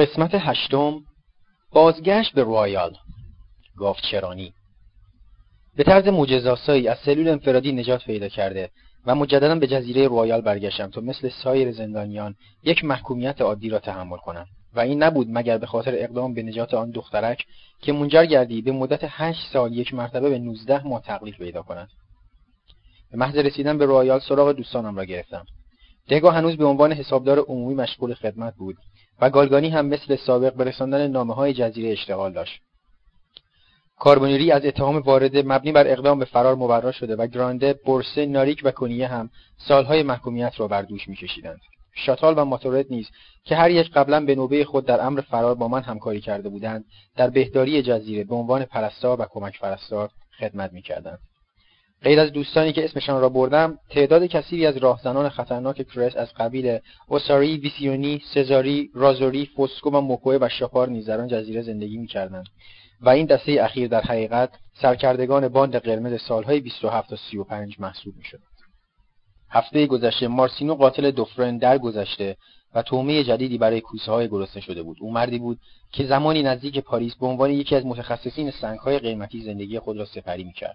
قسمت 8. بازگشت به رویال. گاوچرانی. به طرز معجزه‌آسایی از سلول انفرادی نجات پیدا کرده و مجددا به جزیره رویال برگشتم تا مثل سایر زندانیان یک محکومیت عادی را تحمل کنم و این نبود مگر به خاطر اقدام به نجات آن دخترک که منجر گردید به مدت 8 سال یک مرتبه به 19 ماه تقلیل پیدا کند. به محض رسیدن به رویال سراغ دوستانم را گرفتم. دگا هنوز به عنوان حسابدار عمومی مشغول خدمت بود و گالگانی هم مثل سابق به رساندن نامه‌های جزیره اشتغال داشت. کاربونیری از اتهام وارد مبنی بر اقدام به فرار مبرا شده و گرانده، بورسه، ناریک و کنیه هم سالهای محکومیت را بر دوش می‌کشیدند. شاتال و ماتورد نیز که هر یک قبلا به نوبه خود در امر فرار با من همکاری کرده بودند، در بهداری جزیره به عنوان پرستار و کمک پرستار خدمت می‌کردند. غیر از دوستانی که اسمشان را بردم، تعداد کثیری از راهزنان خطرناک کرس از قبیل اوساری، ویسیونی، سزاری، رازوری، فوسکو و موکوه و شاپار نیز در آن جزیره زندگی می‌کردند و این دسته اخیر در حقیقت سرکردگان باند قرمز سالهای 27 تا 35 محسوب می‌شدند. هفته گذشته مارسینو قاتل دوفرن درگذشته و تومه جدیدی برای کوسه‌های گرسنه شده بود. او مردی بود که زمانی نزدیک پاریس به عنوان یکی از متخصصین سنگ‌های قیمتی زندگی خود را سپری می‌کرد.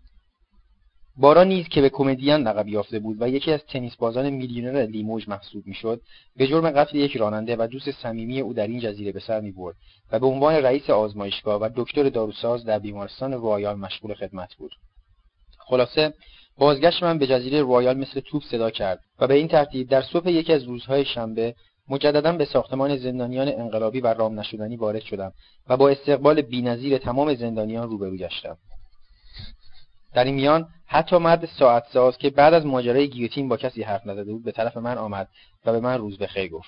بارا نیز که به کمدین لقب یافته بود و یکی از تنیس بازان میلیونر لیموژ محسوب میشد، به جرم قتل یک راننده و دوست صمیمی او در این جزیره به سر میبرد و به عنوان رئیس آزمایشگاه و دکتر داروساز در بیمارستان رویال مشغول خدمت بود. خلاصه بازگشت من به جزیره رویال مثل توپ صدا کرد و به این ترتیب در صبح یکی از روزهای شنبه مجددا به ساختمان زندانیان انقلابی و رام نشدنی وارد شدم و با استقبال بی‌نظیر تمام زندانیان روبرو گشتم. در این میان حتی مرد ساعت ساز که بعد از ماجرای گیوتین با کسی حرف نزده بود به طرف من آمد و به من روز بخیر گفت.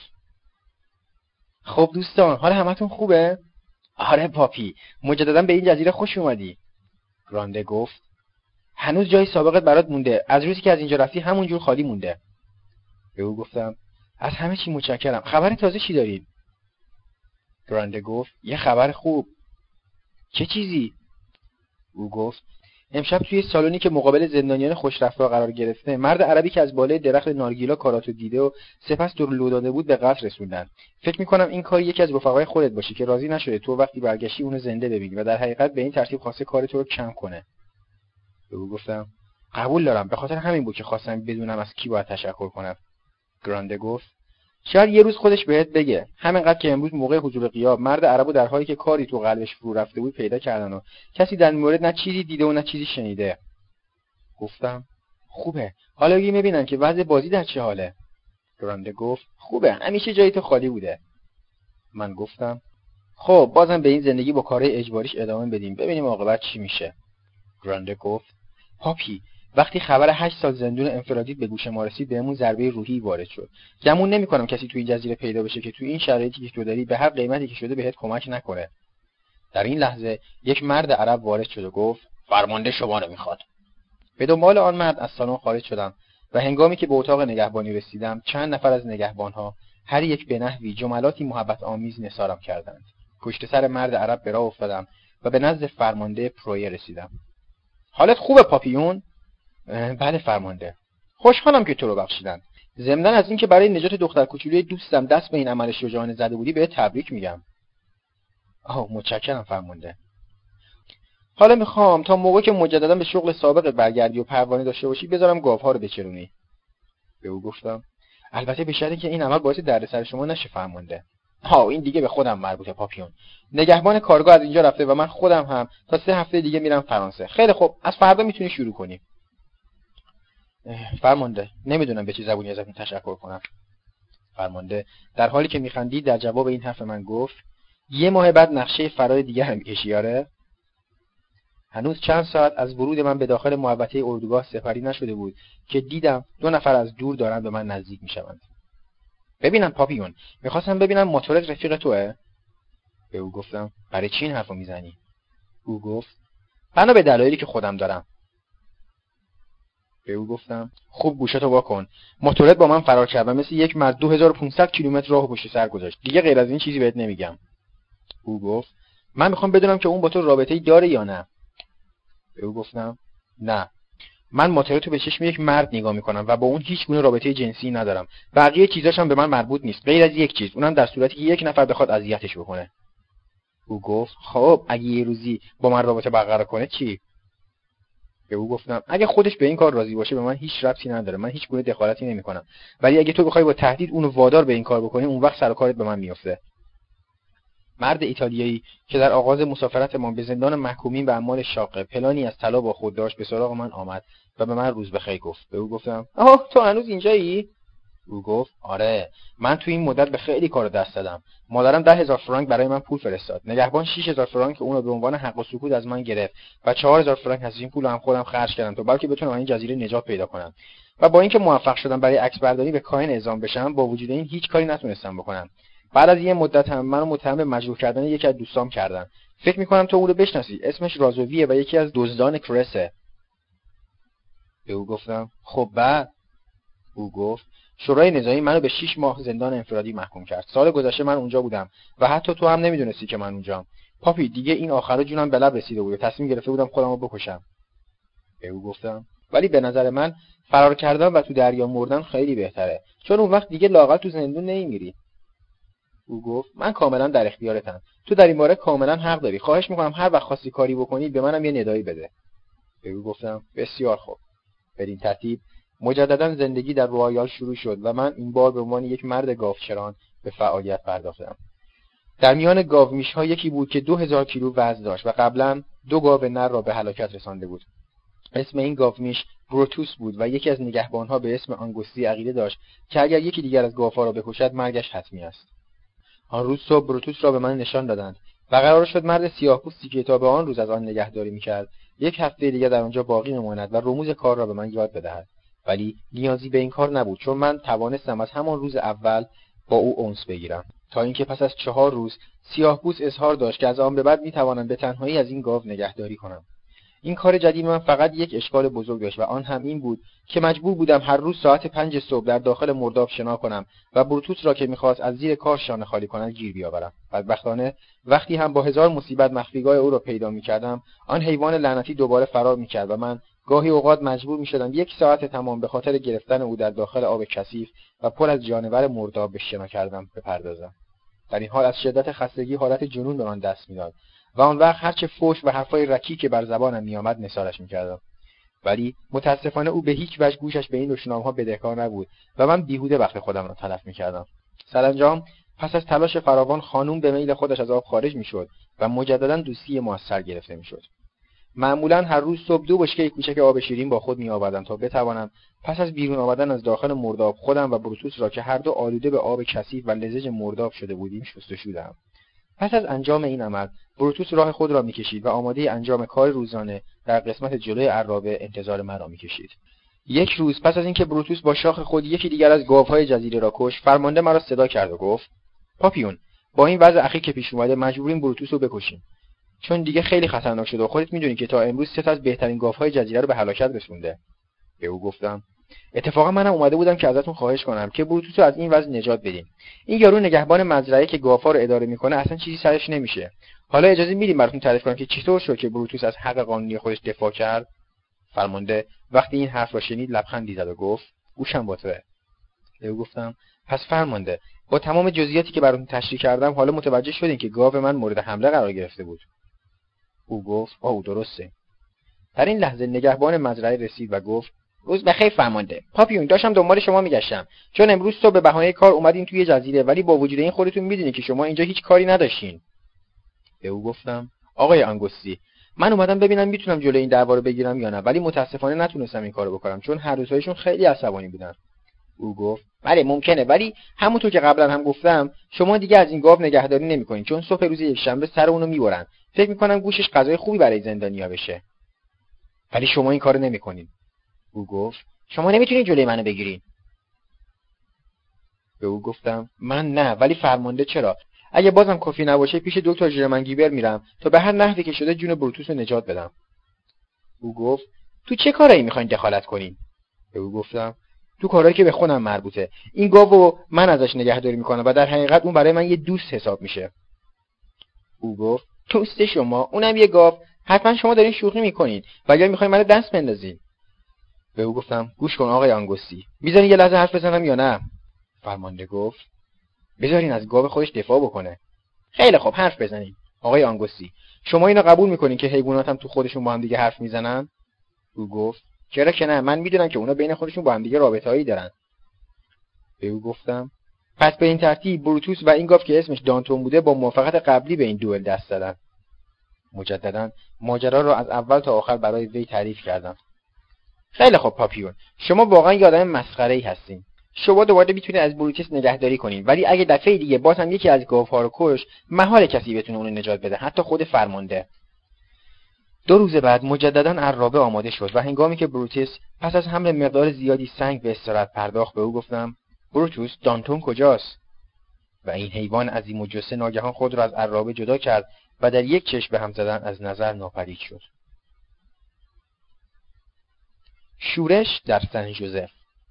خب دوستان، حال همتون خوبه؟ آره پاپی، مجددا به این جزیره خوش اومدی. گرانده گفت هنوز جای سابقت برات مونده، از روزی که از اینجا رفتی همونجور خالی مونده. به او گفتم از همه چی متشکرم. خبر تازه چی دارید؟ گرانده گفت یه خبر خوب. چه چیزی؟ او گفت امشب توی سالونی که مقابل زندانیان خوشرفتار قرار گرفته، مرد عربی که از بالای درخت نارگیلا کاراتو دیده و سپس دور لو داده بود به قتل رسوندن. فکر میکنم این کار یکی از رفقای خودت باشه که راضی نشده تو وقتی برگشتی اونو زنده ببینی و در حقیقت به این ترتیب خواسته کار تو رو کم کنه. به او گفتم قبول دارم، به خاطر همین بود که خواستم بدونم از کی باید تشکر کنم. گرانده گفت شاید یه روز خودش بهت بگه. همینقدر که امروز موقع حضور غیاب مرد عربو در حالی که کاری تو قلبش فرو رفته بود پیدا کردن و کسی در مورد نه چیزی دیده و نه چیزی شنیده. گفتم خوبه، حالا بگی ببینم که وضع بازی در چه حاله. گرانده گفت خوبه، همیشه جای تو خالی بوده. من گفتم خب بازم به این زندگی با کارهای اجباریش ادامه بدیم، ببینیم عاقبت چی میشه. گرانده گفت پاپی، وقتی خبر 8 سال زندون انفرادی به گوش ما رسید بهمون ضربه روحی وارد شد. گمون نمی‌کنم کسی تو این جزیره پیدا بشه که تو این شرایطی که تو داری به هر قیمتی که شده بهت کمک نکنه. در این لحظه یک مرد عرب وارد شد و گفت فرمانده شما رو می‌خواد. به دنبال آن مرد از سالن خارج شدم و هنگامی که به اتاق نگهبانی رسیدم چند نفر از نگهبان‌ها هر یک به نحوی جملاتی محبت آمیز نثارم کردند. پشت سر مرد عرب به راه افتادم و به نزد فرمانده پرویر رسیدم. حالت خوبه پاپیون؟ بله فرمانده. خوشحالم که تو رو بخشیدن. ضمناً از اینکه برای نجات دختر کوچولوی دوستم دست به این عمل شجاعانه زده بودی بهت تبریک میگم. متشکرم فرمانده. حالا میخوام تا موقعی که مجددا به شغل سابقت برگردی و پروانه داشته باشی بذارم گاوها رو بچرونی. به او گفتم البته به شرطی که این عمل باعث دردسر شما نشه فرمانده. این دیگه به خودم مربوطه پاپیون. نگهبان کارگاه از اینجا رفته و من خودم هم تا 3 هفته دیگه میرم فرانسه. خیلی خوب، از فردا میتونی شروع کنی. فرمانده، نمیدونم به چه زبونی ازتون تشکر کنم. فرمانده در حالی که میخندید در جواب این حرف من گفت 1 ماه بعد نقشه فرار دیگه هم میکشی آره؟ هنوز چند ساعت از ورود من به داخل محوطه اردوگاه سپری نشده بود که دیدم 2 نفر از دور دارن به من نزدیک میشوند. ببینم پاپیون، میخواستم ببینم موتورت رفیق توئه؟ به او گفتم برای چی این حرفو میزنی؟ او گفت بنا به دلایلی که خودم دارم. به او گفتم خوب گوشتو واکن. موتورت با من فرار کرد و مثل یک مرد 2500 کیلومتر راهو پشت سر گذاشت. دیگه غیر از این چیزی بهت نمیگم. او گفت من میخوام بدونم که اون با تو رابطه‌ای داره یا نه. به او گفتم نه. من ماتریتو به چشم یک مرد نگاه میکنم و با اون هیچ گونه رابطه جنسی ندارم. بقیه چیزاشم به من مربوط نیست غیر از یک چیز، اونم در صورتی که یک نفر بخواد اذیتش بکنه. او گفت خب اگه یه روزی با من رابطه برقرار کنه چی؟ به او گفتم اگه خودش به این کار راضی باشه به من هیچ ربطی نداره، من هیچ گونه دخالتی نمیکنم. ولی اگه تو بخوای با تهدید اونو وادار به این کار بکنی، اون وقت سر و کارت به من میفته. مرد ایتالیایی که در آغاز مسافرتمان به زندان محکومین به اعمال شاقه پلانی از طلا با خود داشت به سراغ من آمد و به من روز بخیر گفت. به او گفتم آه تو هنوز اینجایی؟ او گفت آره، من تو این مدت به خیلی کار دست دادم. مادرم 10,000 فرانک برای من پول فرستاد. نگهبان 6,000 فرانک اون رو به عنوان حق و سکوت از من گرفت و 4,000 فرانک از این پول رو هم خودم خرج کردم تا بلکه بتونم از این جزیره نجات پیدا کنم. و با اینکه موفق شدم برای عکس برداری به کاهن اعزام بشم، با وجود این هیچ کاری نتونستم بکنم. بعد از یه مدت هم منو متهم به مجروح کردن یکی از دوستام کردن. فکر می‌کنم تو اون رو بشناسی، اسمش رازویه و یکی از دزدان کرسه. به او گفتم خب بعد؟ او گفت شورای نظامی منو به 6 ماه زندان انفرادی محکوم کرد. سال گذشته من اونجا بودم و حتی تو هم نمیدونستی که من اونجام. پاپی دیگه این آخر جونم به لب رسیده بود و تصمیم گرفته بودم خودمو بکشم. به او گفتم ولی به نظر من فرار کردن و تو دریا مردن خیلی بهتره، چون اون وقت دیگه لااقل تو زندون نمیمیری. او گفت من کاملا در اختیارتم. تو در این باره کاملا حق داری. خواهش میکنم هر وقت خواستی کاری بکنی به منم یه ندایی بده. به او گفتم بسیار خوب. بدین ترتیب مجددا زندگی در رویال شروع شد و من این بار به عنوان یک مرد گاوچران به فعالیت پرداختم. در میان گاومیش‌ها یکی بود که 2000 کیلو وزن داشت و قبلا 2 گاو نر را به هلاکت رسانده بود. اسم این گاومیش بروتوس بود و یکی از نگهبانها به اسم آنگوستی عقیده داشت که اگر یکی دیگر از گاوها را بکشد مرگش حتمی است. آن روز صبح بروتوس را به من نشان دادند و قرار شد مرد سیاه‌پوستی که تا به آن روز از آن نگهداری می‌کرد 1 هفته دیگر در آنجا باقی بماند و رموز کار را به من یاد بدهد. ولی نیازی به این کار نبود، چون من توانستم از همان روز اول با او انس بگیرم، تا اینکه پس از 4 روز سیاه‌پوست اظهار داشت که از آن به بعد می‌توانم به تنهایی از این گاو نگهداری کنم. این کار جدید من فقط یک اشکال بزرگ داشت و آن هم این بود که مجبور بودم هر روز ساعت 5 صبح در داخل مرداب شنا کنم و بروتوس را که می‌خواست از زیر کار شانه خالی کند گیر بیاورم. بدبختانه وقتی هم با 1000 مصیبت مخفیگاه او را پیدا می‌کردم، آن حیوان لعنتی دوباره فرار می‌کرد و من گاهی اوقات مجبور می‌شدم 1 ساعت تمام به خاطر گرفتن او در داخل آب کثیف و پر از جانور مرداب به شنا کردم بپردازم. در این حال از شدت خستگی حالت جنون به من دست می‌داد و آن وقت هرچه فحش و حرفای رکی که بر زبانم میآمد نثارش می‌کردم. ولی متاسفانه او به هیچ وجه گوشش به این دشنام‌ها بدهکار نبود و من بیهوده وقت خودم را تلف می‌کردم. سرانجام پس از تلاش فراوان خانم به میل خودش از آب خارج می‌شد و مجددا دوستی موثر گرفته می‌شد. معمولاً هر روز صبح 2 بشکه کوچک آب شیرین با خود می‌آوردم تا بتوانم پس از بیرون آمدن از داخل مرداب خودم و بروتوس را که هر دو آلوده به آب کثیف و لزج مرداب شده بودیم شستشو دهم. پس از انجام این عمل بروتوس راه خود را می‌کشید و آماده انجام کار روزانه در قسمت جلوی عرابه انتظار مرا می‌کشید. یک روز پس از اینکه بروتوس با شاخ خود یکی دیگر از گاوهای جزیره را کشت، فرمانده مرا صدا کرد و گفت پاپیون، با این وضع اخیر که پیش اومده مجبوریم بروتوس رو بکشیم، چون دیگه خیلی خطرناک شده و خودت می‌دونی که تا امروز 3 تا از بهترین گاوهای جزیره رو به هلاکت رسونده. به او گفتم اتفاقا منم اومده بودم که ازتون خواهش کنم که بروتوس رو از این وضع نجات بدین. این یارو نگهبان مزرعه که گاوها رو اداره میکنه اصلا چیزی سرش نمیشه. حالا اجازه میدیم براتون تعریف کنم که چطور شد که بروتوس از حق قانونی خودش دفاع کرد. فرمانده وقتی این حرف را شنید لبخندی زد و گفت گوشم با توئه. به او گفتم پس فرمانده با تمام جزئیاتی که براتون تشریح کردم حالا متوجه شدین که گاو من مورد حمله قرار گرفته بود. او گفت درسته. در این لحظه نگهبان مزرعه رسید و گفت روز بخیر فرمانده. پاپیون داشتم دنبال شما میگشتم، چون امروز صبح به بهانه کار اومدین توی جزیره، ولی با وجود این خودتون میدونید که شما اینجا هیچ کاری نداشتین. به او گفتم آقای آنگوستی، من اومدم ببینم میتونم جلوی این دعوا رو بگیرم یا نه، ولی متاسفانه نتونستم این کارو بکنم چون هر دوتایشون خیلی عصبانی بودن. او گفت بله ممکنه، ولی همونطور که قبلا هم گفتم شما دیگه از این گاو نگهداری نمیکنین، چون صبح روز یکشنبه سر اونو میبرن. فکر میکنم گوشش غذای خوبی برای زندانیا بشه. ولی شما این کارو نمیکنین. او گفت شما نمیتونین جلوی منو بگیرین. به او گفتم من نه، ولی فرمانده چرا؟ اگه بازم کافی نباشه پیش دکتر ژرمنگیبر میرم تا به هر نحوی که شده جون بروتوس رو نجات بدم. او گفت تو چه کارایی میخواین دخالت کنین؟ به او گفتم تو کارهایی که به خودم مربوطه. این گاوو من ازش نگهداری میکنم و در حقیقت اون برای من یه دوست حساب میشه. او گفت دوست شما؟ اونم یه گاو؟ حتما شما دارین شوخی میکنین و یا میخواین منو دست بندازین. به او گفتم گوش کن آقای آنگوستی، میذارین یه لحظه حرف بزنم یا نه؟ فرمانده گفت بذارین از گاو خودش دفاع بکنه. خیلی خوب حرف بزنین. آقای آنگوستی، شما اینو قبول میکنین که حیوانات هم تو خودشون با هم دیگه حرف میزنن؟ او گفت چرا که نه، من میدونم که اونا بین خودشون با هم دیگه رابطه‌ای دارن. به او گفتم پس به این ترتیب بروتوس و این گاو که اسمش دانتون بوده با موافقت قبلی به این دوئل دست زدن. مجددا ماجرا رو از اول تا آخر برای وی تعریف کردم. خیلی خوب پاپیون، شما واقعا یه آدم مسخره‌ای هستین. شما دوباره میتونید از بروتوس نگهداری کنین، ولی اگه دفعه دیگه باز هم یکی از گاوها رو کش، محال کسی بتونه اون رو نجات بده، حتی خود فرمانده. 2 روز بعد مجددا عرابه آماده شد و هنگامی که بروتوس پس از حمل مقدار زیادی سنگ به استراحت پرداخت، به او گفتم بروتوس، دانتون کجاست؟ و این حیوان عظیم الجثه ناگهان خود را از عرابه جدا کرد و در یک چشم به هم زدن از نظر ناپدید شد. شورش در سن ژوزف.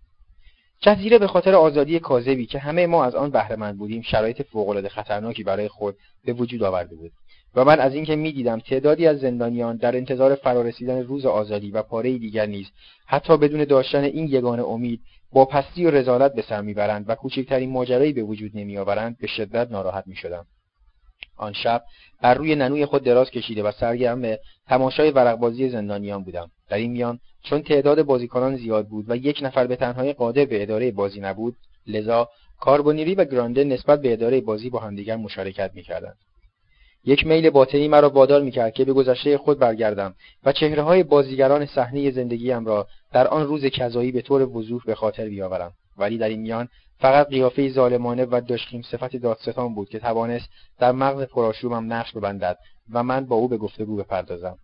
جزیره به خاطر آزادی کاذبی که همه ما از آن بهره مند بودیم شرایط فوق‌العاده خطرناکی برای خود به وجود آورده بود و من از اینکه می‌دیدم تعدادی از زندانیان در انتظار فرارسیدن روز آزادی و پاره دیگر نیز حتی بدون داشتن این یگانه امید با پستی و رذالت به سر میبرند و کوچکترین ماجرایی به وجود نمیآورند به شدت ناراحت میشدم. آن شب بر روی ننوی خود دراز کشیده و سرگرم تماشای ورقبازی زندانیان بودم. در این میان چون تعداد بازیکنان زیاد بود و یک نفر به تنهایی قادر به اداره بازی نبود، لذا کاربونیری و گرانده نسبت به اداره بازی با همدیگر مشارکت میکردند. یک میل باطنی مرا وادار میکرد که به گذشته خود برگردم و چهره‌های بازیگران صحنه زندگیم را در آن روز کذایی به طور وضوح به خاطر بیاورم، ولی در این میان فقط قیافه ظالمانه و دشخیم صفت دادستان بود که توانست در مغز پرآشوبم نقش ببندد و من با او به گفتگو بپردازم.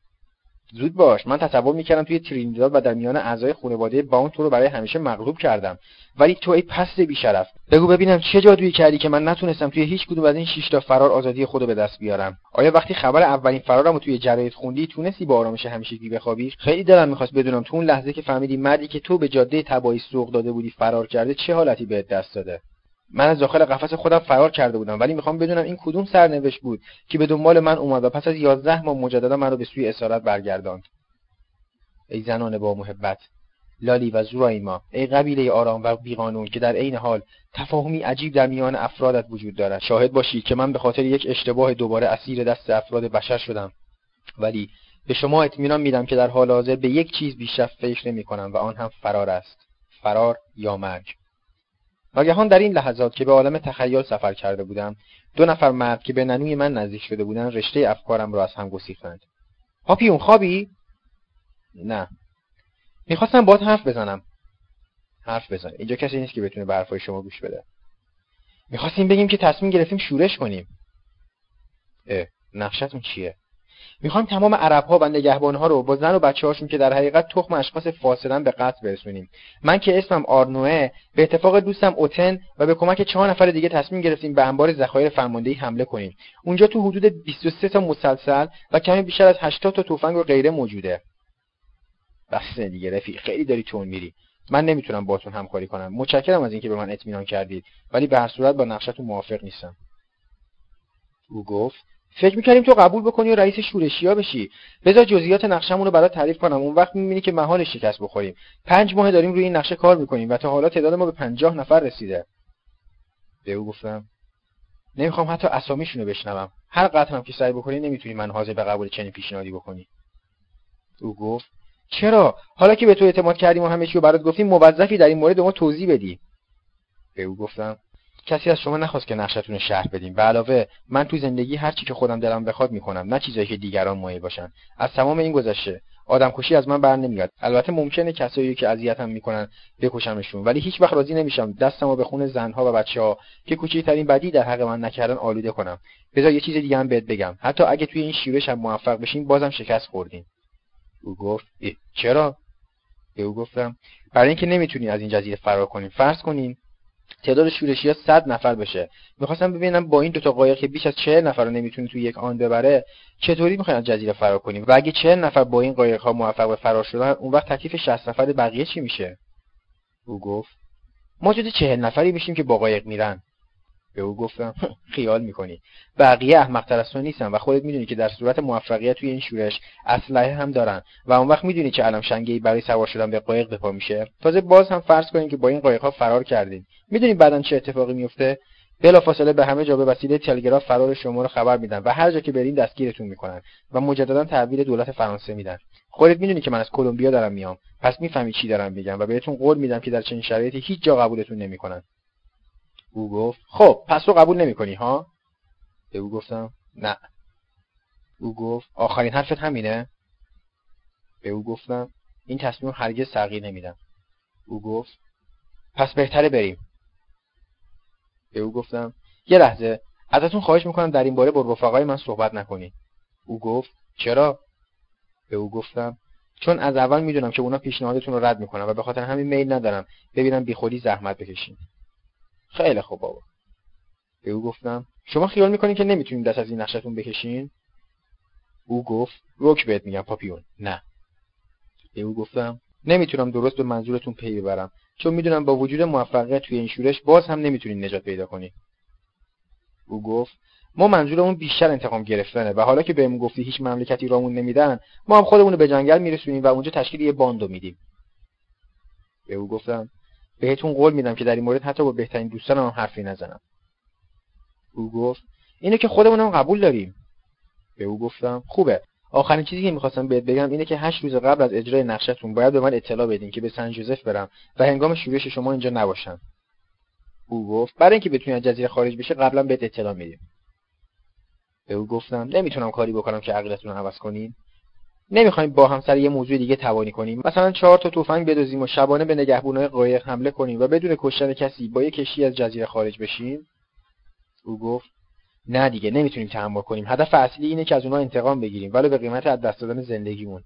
زود باش، من تصور میکردم توی ترینیداد و در میان اعضای خانواده باون تو رو برای همیشه مغلوب کردم، ولی تو ای پست بیشرف، بگو ببینم چه جادویی کردی که من نتونستم توی هیچ کدوم از این 6 تا فرار آزادی خودو به دست بیارم؟ آیا وقتی خبر اولین فرارمو توی جراید خوندی تونستی با آرامش همیشگی بخوابی؟ خیلی دلم میخواست بدونم تو اون لحظه که فهمیدی مردی که تو به جاده تباهی سوق داده بودی فرار کرده چه حالتی بهت دست داده. من از داخل قفس خودم فرار کرده بودم، ولی میخوام بدونم این کدوم سرنوشت بود که به دنبال من اومد و پس از 11 ماه مجددا منو به سوی اسارت برگرداند. ای زنان با محبت، لالی و زورایما، ای قبیله آرام و بیقانون که در عین حال تفاهمی عجیب در میان افرادت وجود دارد، شاهد باشید که من به خاطر یک اشتباه دوباره اسیر دست افراد بشر شدم، ولی به شما اطمینان میدم که در حال حاضر به یک چیز بیشتر فکر نمی‌کنم و آن هم فرار است. فرار یا مرگ. ناگهان در این لحظات که به عالم تخیل سفر کرده بودم، 2 نفر مرد که به ننوی من نزدیک شده بودند رشته افکارم را از هم گسیختند. پاپیون خوابی؟ نه. میخواستم باهات حرف بزنم. حرف بزن. اینجا کسی نیست که بتونه به حرفای شما گوش بده. میخواستیم بگیم که تصمیم گرفتیم شورش کنیم. نقشتون چیه؟ میخوایم تمام عرب‌ها و نگهبان‌ها رو با زن و بچه‌هاشون که در حقیقت تخم اشخاص فاسدن به قتل برسونیم. من که اسمم آرنوئه، به اتفاق دوستم اوتن و به کمک 4 نفر دیگه تصمیم گرفتیم به انبار ذخایر فرماندهی حمله کنیم. اونجا تو حدود 23 تا مسلسل و کمی بیشتر از 80 تا تفنگ و غیره موجوده. بس دیگه رفیق، خیلی داری تون میری. من نمیتونم باهاتون همکاری کنم. متشکرم از اینکه به من اطمینان کردید، ولی به هر صورت با نقشتون موافق نیستم. او گفت فکر می‌کردیم تو قبول بکنی و رئیس شورشی‌ها بشی. بذار جزئیات نقشه‌مون رو برات تعریف کنم، اون وقت می‌بینی که محال شکست بخوریم. 5 ماه داریم روی این نقشه کار می‌کنیم و تا حالا تعداد ما به 50 نفر رسیده. به او گفتم نمی‌خوام حتی اسامیشون رو بشنوم. هر قطعه هم که سعی بکنی نمی‌تونی من حاضر به قبول چنین پیشنهادی بکنی. او گفت چرا؟ حالا که به تو اعتماد کردیم و همه چی رو برات گفتیم، موظفی در این مورد به ما توضیح بدی. به او گفتم کسی از شما نخواست که نقشتون رو شرح بدیم. به علاوه من تو زندگی هر چی که خودم دلم بخواد میکنم، نه چیزایی که دیگران مایل باشن. از تمام این گذشته آدمکشی از من بر نمیاد. البته ممکنه کسایی که اذیتم میکنن بکشمشون، ولی هیچ وقت راضی نمیشم دستمو به خون زنها و بچه‌ها که کوچکترین بدی در حق من نکردن آلوده کنم. بذار یه چیز دیگه هم بهت بگم، حتی اگه توی این شورش هم موفق بشیم بازم شکست خوردیم. او گفت چرا؟ به او گفتم برای اینکه نمیتونی از این جزیره فرار کنی. فرض کنین تعداد شورشی‌ها 100 نفر بشه. می‌خواستم ببینم با این 2 تا قایق که بیش از 40 نفر رو نمیتونه توی یک آن ببره، چطوری می‌خواین از جزیره فرار کنیم؟ و اگه 40 نفر با این قایق‌ها موفق به فرار شدن، اون وقت تکلیف 60 نفر بقیه چی میشه؟ او گفت ما جز 40 نفری بشیم که با قایق میرن. به او گفتم خیال میکنی. بقیه احمق‌تر از تو نیستن و خودت میدونی که در صورت موفقیت توی این شورش اسلحه هم دارن و اون وقت میدونی چه علم شنگه‌ای برای سوار شدن به قایق به پا میشه. تازه باز هم فرض کنین که با این قایق‌ها فرار کردین. میدونی بعدن چه اتفاقی میفته؟ بلافاصله به همه جا به وسیله تلگراف فرار شما رو خبر میدن و هر جا که برین دستگیرتون میکنن و مجددا تحویل دولت فرانسه میدن. خودت میدونی که من از کلمبیا دارم میام، پس میفهمی چی دارم میگم و بهتون قول میدم که در چنین شرایطی هیچ جا قبولتون نمیکنن. او گفت خب پس تو قبول نمیکنی ها؟ به او گفتم نه. او گفت آخرین حرفت همینه؟ به او گفتم این تصمیم هرگز تغییر نمیدم. او گفت پس بهتره بریم. به او گفتم یه لحظه ازتون خواهش میکنم در این باره با رفقای من صحبت نکنید. او گفت چرا؟ به او گفتم چون از اول میدونم که اونا پیشنهادتون رو رد میکنن و به خاطر همین میل ندارم ببینم بیخودی زحمت بکشین. خیلی خوب بابا. به او گفتم شما خیال میکنین که نمیتونین دست از این نقشتون بکشین؟ او گفت روک بهت میگم پاپیون نه. به او گفتم نمیتونم درست به منظورتون پی ببرم چون میدونم با وجود موفقیت توی این شورش باز هم نمیتونین نجات پیدا کنین. او گفت ما منظورمون بیشتر انتقام گرفتنه و حالا که بهمون گفتی هیچ مملکتی رامون نمیدن ما هم خودمون رو به جنگل میرسونیم و اونجا تشکیل یه باندو میدیم. به او گفتم بهتون قول میدم که در این مورد حتی با بهترین دوستانم هم حرفی نزنم. او گفت اینو که خودمونم قبول داریم. به او گفتم خوبه. آخرین چیزی که می‌خواستم بهت بگم اینه که 8 روز قبل از اجرای نقشتون باید به من اطلاع بدین که به سن ژوزف برم و هنگام شورش شما اینجا نباشم. او گفت برای اینکه بتونی از جزیره خارج بشه قبلا بهت اطلاع میدیم. به او گفتم نمیتونم کاری بکنم که عقلتون رو عوض کنین. نمیخوایم با هم سر یه موضوع دیگه توانی کنیم، مثلا 4 تا تفنگ بدوزیم و شبانه به نگهبانای قایق حمله کنیم و بدون کشتن کسی با یه کشتی از جزیره خارج بشیم. او گفت نه دیگه نمیتونیم تحمل کنیم. هدف اصلی اینه که از اونها انتقام بگیریم ولی به قیمت از دست دادن زندگیمون.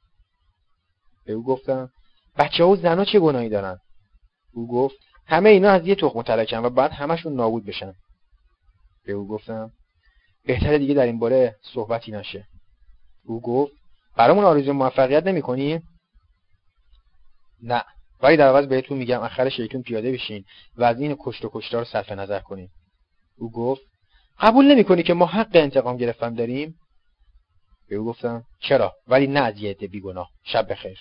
به او گفتم بچه‌ها و زنا چه گناهی دارن؟ او گفت همه اینا از یه تخم ترکن و بعد همشون نابود بشن. به او گفتم بهتره دیگه در این باره صحبتی نشه. او گفت برامون آرزوی موفقیت نمی‌کنی؟ نه، ولی در عوض بهتون میگم آخر شیطون پیاده بشین و از این کشت و کشتار صرف نظر کنین. او گفت قبول نمی‌کنی که ما حق انتقام گرفتن داریم؟ به او گفتم چرا؟ ولی نه از یه عده بیگناه. شب بخیر.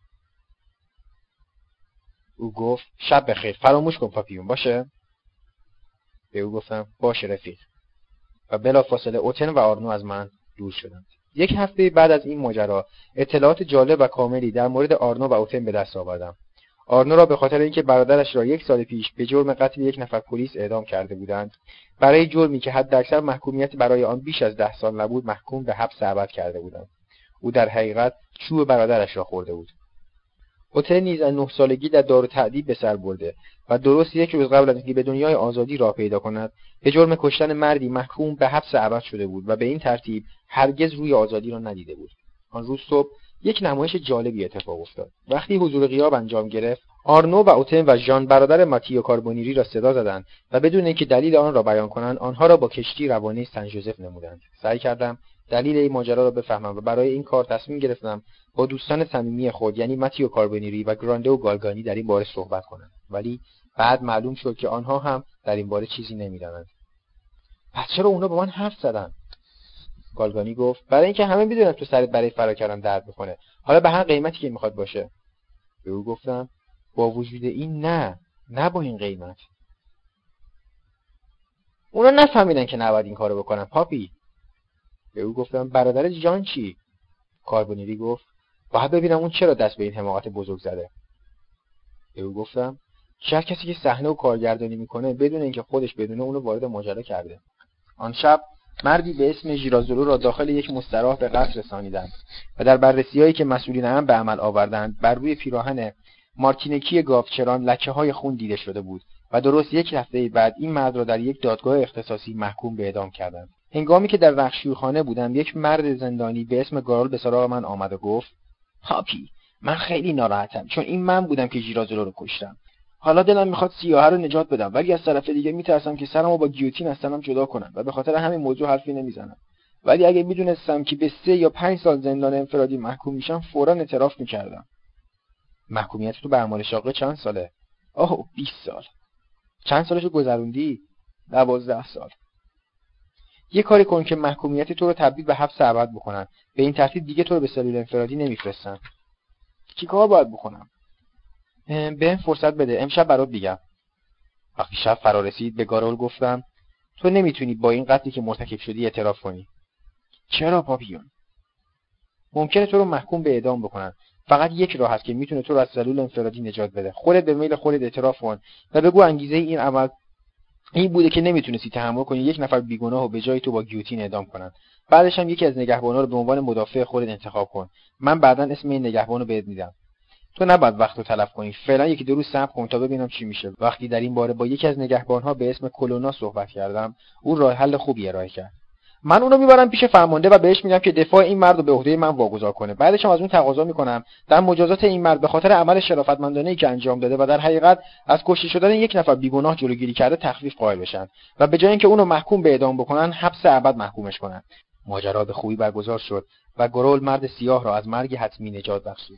او گفت شب بخیر. فراموش کن پاپیون باشه؟ به او گفتم باشه رفیق. و بلافاصله اوتن و آرنو از من دور شدند. 1 هفته بعد از این ماجرا اطلاعات جالب و کاملی در مورد آرنو و اوتن به دست آوردم. آرنو را به خاطر اینکه برادرش را 1 سال پیش به جرم قتل 1 نفر پلیس اعدام کرده بودند، برای جرمی که حداکثر محکومیت برای آن بیش از 10 سال نبود محکوم به حبس ابد کرده بودند. او در حقیقت چوب برادرش را خورده بود. اوتن نیز از 9 سالگی در دارالتأدیب به سر برده و درست 1 روز قبل از اینکه به دنیای آزادی راه پیدا کند به جرم کشتن مردی محکوم به حبس ابد شده بود و به این ترتیب هرگز روی آزادی را ندیده بود. آن روز صبح 1 نمایش جالبی اتفاق افتاد. وقتی حضور غیاب انجام گرفت، آرنو و اوتن و ژان برادر ماتیو کاربونیری را صدا زدند و بدون اینکه دلیل آن را بیان کنند آنها را با کشتی روانه سن ژوزف نمودند. سعی کردم دلیل این ماجرا را بفهمم و برای این کار تصمیم گرفتم با دوستان صمیمی خود یعنی ماتیو کاربونیری و گراندو گالگانی در این باره صحبت کنم، ولی بعد معلوم شد که آنها هم در این باره چیزی نمی‌دانند. پس چرا اونا با من حرف زدن؟ گالگانی گفت برای اینکه همه می‌دونن تو سرت برای فرار کردن درد می‌کنه، حالا به هر قیمتی که می‌خواد باشه. به او گفتم با وجود این نه با این قیمت. اونا نفهمیدن که نباید این کارو بکنن پاپی. به او گفتم برادر جان چی؟ کاربونیری گفت باید ببینم اون چرا دست به این حماقت بزرگ زده. به او گفتم شاید کسی که صحنه و کارگردانی میکنه بدون اینکه خودش بدونه اونو وارد ماجرا کرده. آن شب مردی به اسم ژیرازولو را داخل 1 مستراح به قتل رسانیدند و در بررسی‌هایی که مسئولین امر به عمل آوردند بر روی پیراهن مارتینکی گاوچران لکه‌های خون دیده شده بود و درست 1 هفته بعد این مرد را در 1 دادگاه اختصاصی محکوم به اعدام کردند. هنگامی که در رخشیورخانه بودم 1 مرد زندانی به اسم گارل به سراغ من آمد و گفت پاپی من خیلی ناراحتم چون این من بودم که ژیرازولو رو کشتم. حالا دلم میخواد سیاهه رو نجات بدم ولی از طرف دیگه میترسم که سرمو با گیوتین از تنم جدا کنن و به خاطر همین موضوع حرفی نمیزنم. ولی اگه میدونستم که به 3 یا 5 سال زندان انفرادی محکوم میشم فوراً اعتراف میکردم. محکومیت تو به اعمال شاقه چند ساله؟ اوه 20 سال. چند سالشو گذروندی؟ 12 سال. یه کاری کن که محکومیت تو رو تبدیل به حبس ابد بکنن. به این ترتیب دیگه تو رو به سلول انفرادی نمیفرستن. چیکار باید بکنم؟ بهم فرصت بده، امشب برات میگم. وقتی شب فرا رسید به گارول گفتم تو نمیتونی با این قتلی که مرتکب شدی اعتراف کنی. چرا پاپیون؟ ممکنه تو رو محکوم به اعدام بکنن. فقط یک راه هست که میتونه تو رو از سلول انفرادی نجات بده. خودت به میل خودت اعتراف کن و بگو انگیزه این عمل این بوده که نمیتونستی تحمل کنی یک نفر بیگناه و به جای تو با گیوتین اعدام کنن. بعدش هم یکی از نگهبانا رو به عنوان مدافع خودت انتخاب کن. من بعداً اسم این نگهبان رو بهت میدم. تو نباید وقت رو تلف کنی. فعلا یکی دو روز صبر کن تا ببینم چی میشه. وقتی در این باره با یکی از نگهبانها به اسم کلونا صحبت کردم، او راه حل خوبی ارائه کرد. من اونو میبرم پیش فرمانده و بهش میگم که دفاع این مرد رو به عهده من واگذار کنه. بعدش هم از اون تقاضا میکنم در مجازات این مرد به خاطر عمل شرافتمندانه‌ای که انجام داده و در حقیقت از کشته شدن یک نفر بیگناه جلوگیری کرده تخفیف قائل بشن و به جای اینکه اونو محکوم به اعدام بکنن حبس ابد محکومش کنن. ماجرا به خوبی برگزار شد و گرول مرد سیاه را از مرگ حتمی نجات بخشید.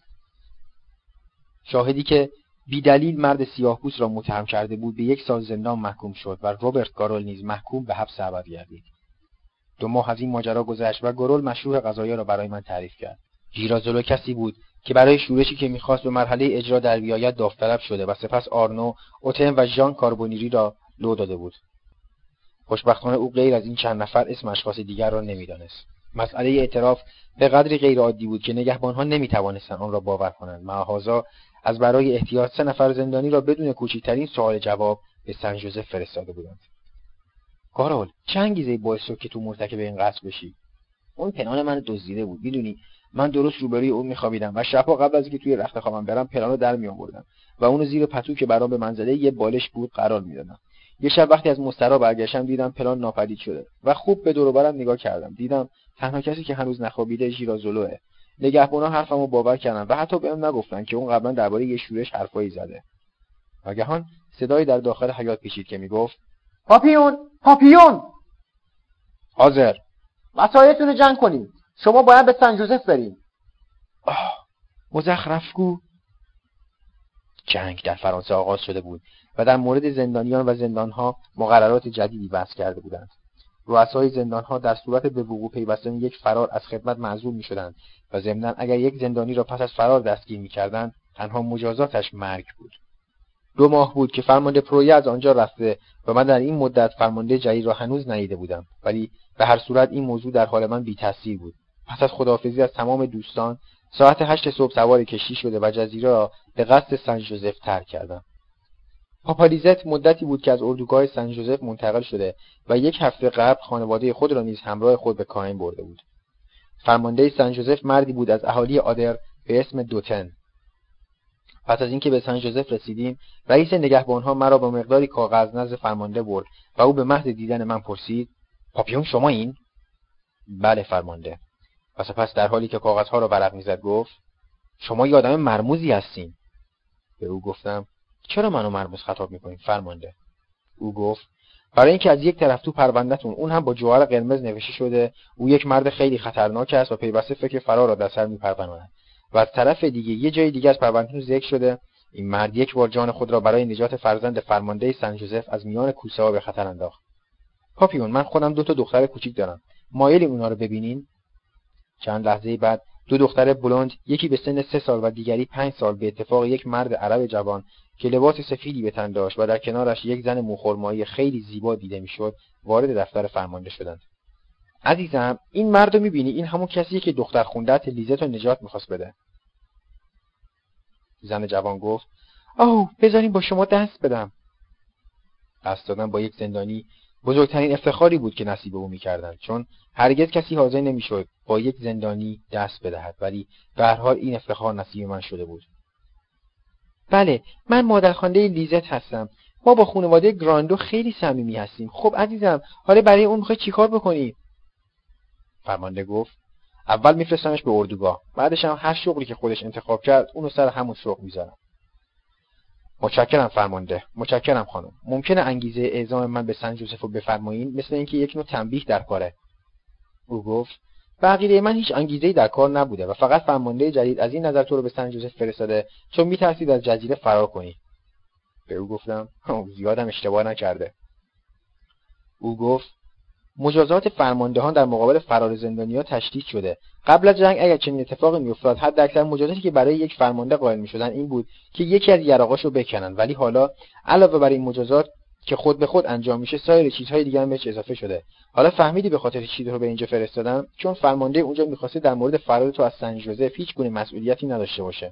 شاهدی که بیدلیل مرد سیاه‌پوست را متهم کرده بود به 1 سال زندان محکوم شد و روبرت گارول نیز محکوم به حبس ابد گردید. 2 ماه از این ماجرا گذشت و گرول مشروع قضایا را برای من تعریف کرد. ژیرازولو کسی بود که برای شورشی که می‌خواست به مرحله اجرا در بیاید داوطلب شده و سپس آرنو، اوتن و ژان کاربونیری را لو داده بود. خوشبختانه او غیر از این چند نفر اسم اشخاص دیگر را نمی‌دانست. مسئله اعتراف به قدری غیرعادی بود که نگهبان‌ها نمی‌توانستند آن را باور کنند. معاذ از برای احتیاط 3 نفر زندانی را بدون کوچکترین سوال جواب به سن ژوزف فرستاده بودند. گارول، چه انگیزه‌ای باعث شد که تو مرتکب این قتل بشی؟ اون پلان من دزدیده بود. میدونی من درست روبروی اون میخوابیدم و شبها قبل از اینکه توی رخت خوابم برم پلان رو در میآوردم و اونو زیر پتو که برام به منزله یه بالش بود قرار میدادم. یه شب وقتی از مسترا برگشتم دیدم پلان ناپدید شده و خوب به دور و برم نگاه کردم. دیدم تنها کسی که هنوز نخوابیده ژیرازولوه. نگهبانا حرفمو باور کردن و حتی بهم نگفتن که اون قبلا درباره یه شورش حرفایی زده. ناگهان صدایی در داخل حیاط پیچید که میگفت پاپیون، پاپیون! حاضر. وسایلتون رو جمع کنید. شما باید به سن ژوزف برید. مزخرفگو. جنگ در فرانسه آغاز شده بود و در مورد زندانیان و زندانها مقررات جدیدی وضع کرده بودند. رؤسای زندانها در صورت به وقوع پیوستن یک فرار از خدمت معزول می‌شدند و ضمناً اگر یک زندانی را پس از فرار دستگیر می‌کردند تنها مجازاتش مرگ بود. 2 ماه بود که فرمانده پرویه از آنجا رفته و من در این مدت فرمانده جدید را هنوز ندیده بودم، ولی به هر صورت این موضوع در حال من بی‌تأثیر بود. پس از خداحافظی از تمام دوستان ساعت 8 صبح سوار کشتی شده و جزیره را به قصد سن ژوزف ترک کردم. پاپالیزت مدتی بود که از اردوگاه سن ژوزف منتقل شده و 1 هفته قبل خانواده خود را نیز همراه خود به کاین برده بود. فرمانده سن ژوزف مردی بود از اهالی آدر به اسم دوتن. پس از اینکه به سن ژوزف رسیدیم، رئیس نگهبانها مرا با مقداری کاغذ نزد فرمانده برد و او به محض دیدن من پرسید: پاپیون شما این؟ بله فرمانده. و سپس در حالی که کاغذها را ورق می‌زد گفت: شما یه آدم مرموزی هستین. به او گفتم: چرا منو مرموز خطاب می‌کنید فرمانده؟ او گفت: برای اینکه از یک طرف تو پرونده‌تون اون هم با جوهر قرمز نوشته شده او یک مرد خیلی خطرناک است و پیوسته فکر فرار را در سر می‌پروراند. و از طرف دیگه یه جای دیگه از پرونده‌تون ذکر شده این مرد 1 بار جان خود را برای نجات فرزند فرمانده سن ژوزف از میان کوسه‌ها به خطر انداخت. پاپیون، من خودم 2 تا دختر کوچیک دارم. مایلی اونا رو ببینین؟ چند لحظه بعد 2 دختر بلوند، یکی به سن 3 سال و دیگری 5 سال، به اتفاق یک مرد عرب جوان که لباس سفیدی به تن داشت و در کنارش یک زن موخرمایی خیلی زیبا دیده میشد، وارد دفتر فرمانده شدند. عزیزم، این مرد رو می‌بینی؟ این همون کسیه که دختر خونده‌ت لیزت رو نجات می‌خواست بده. زن جوان گفت: اوه، بذارین با شما دست بدم. دست دادن با یک زندانی بزرگترین افتخاری بود که نصیب او می‌کردند، چون هرگز کسی حاضر نمی‌شد با یک زندانی دست بدهد، ولی به هر حال این افتخار نصیب من شده بود. بله، من مادرخوانده لیزت هستم. ما با خانواده گراندو خیلی صمیمی هستیم. خب عزیزم، حالا برای اون می‌خوای چیکار بکنی؟ فرمانده گفت: اول میفرستمش به اردوگاه، بعدش هم هر شغلی که خودش انتخاب کرد اونو سر همون شغل میذارم. متشکرم فرمانده، متشکرم خانم. ممکنه انگیزه اعزام من به سن ژوزف رو بفرمایین؟ مثل اینکه یک نوع تنبیه در کاره. او گفت: به عقیده من هیچ انگیزه‌ای در کار نبوده و فقط فرمانده جدید از این نظر تو رو به سن ژوزف فرستاده چون میترسید از جزیره فرار کنی. به او گفتم: زیادم اشتباه نکرده. او گفت مجازات فرماندهان در مقابل فرار زندانیان تشدید شده. قبل از جنگ اگر چنین اتفاقی میافتاد، حداکثر مجازاتی که برای یک فرمانده قائل میشدن این بود که یکی از یراقاشو بکنن، ولی حالا علاوه بر این مجازات که خود به خود انجام میشه، سایر چیزهای دیگه هم بهش اضافه شده. حالا فهمیدی به خاطر چی رو به اینجا فرستادم؟ چون فرمانده اونجا می‌خواسته در مورد فرار تو از سن ژوزف هیچ گونه مسئولیتی نداشته باشه.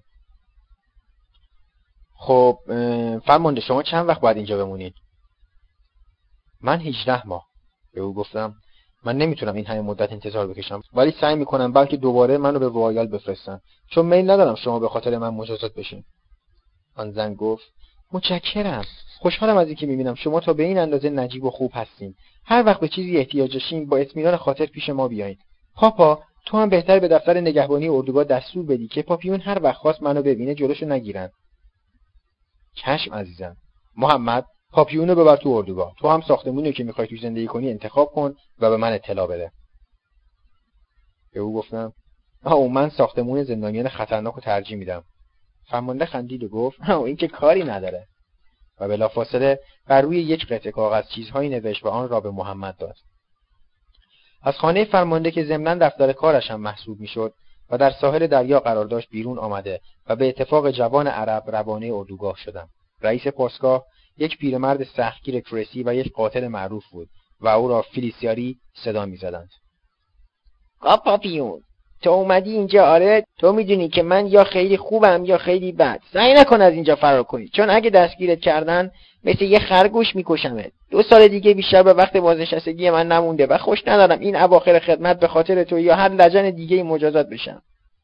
خب فرمانده شما چند وقت باید اینجا بمونید؟ من 18 ماه. به او گفتم من نمیتونم این همه مدت انتظار بکشم، ولی سعی میکنم بلکه دوباره منو به رویال بفرستن، چون میل ندارم شما به خاطر من مجازات بشین. آن زن گفت متشکرم. خوشحالم از اینکه میبینم شما تا به این اندازه نجیب و خوب هستین. هر وقت به چیزی احتیاج داشتین با اطمینان خاطر پیش ما بیاین. پاپا تو هم بهتر به دفتر نگهبانی اردوگاه دستور بدی که پاپیون هر وقت خواست منو ببینه جلوشو نگیرن. چشم عزیزم. محمد پاپیونو ببر تو اردوگاه. تو هم ساختمونی که میخوای توش زندگی کنی انتخاب کن و به من اطلاع بده. به او گفتم من ساختمون زندانیان خطرناکو ترجیح میدم. فرمانده خندید و گفت این که کاری نداره. و بلافاصله بر روی یک قطعه کاغذ چیزهایی نوشت و آن را به محمد داد. از خانه فرمانده که ضمناً دفتر کارش هم محسوب میشد و در ساحل دریا قرار داشت بیرون آمده و به اتفاق جوان عرب روانه اردوگاه شدم. رئیس پاسگاه یک پیرمرد سختگیر کرسی و یک قاتل معروف بود و او را فلیسیاری صدا می‌زدند. پاپیون تو اومدی اینجا؟ آره، تو میدونی که من یا خیلی خوبم یا خیلی بد. سعی نکن از اینجا فرار کنی، چون اگه دستگیرت کردن مثل یه خرگوش میکشمت. 2 سال دیگه بیشتر به وقت بازنشستگی من نمونده و خوش ندارم این اواخر خدمت به خاطر تو یا هر لجن دیگه مجازات بشم.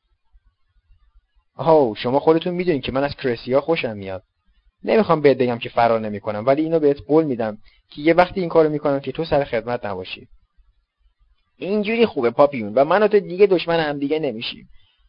شما خودتون میدونین که من از کرسیا خوشم میاد. نمیخوام بهت بگم که فرار نمیکنم، ولی اینو بهت قول میدم که یه وقتی این کارو میکنم که تو سر خدمت نباشی. اینجوری خوبه پاپیون و من و تو دیگه دشمن هم دیگه نمیشیم.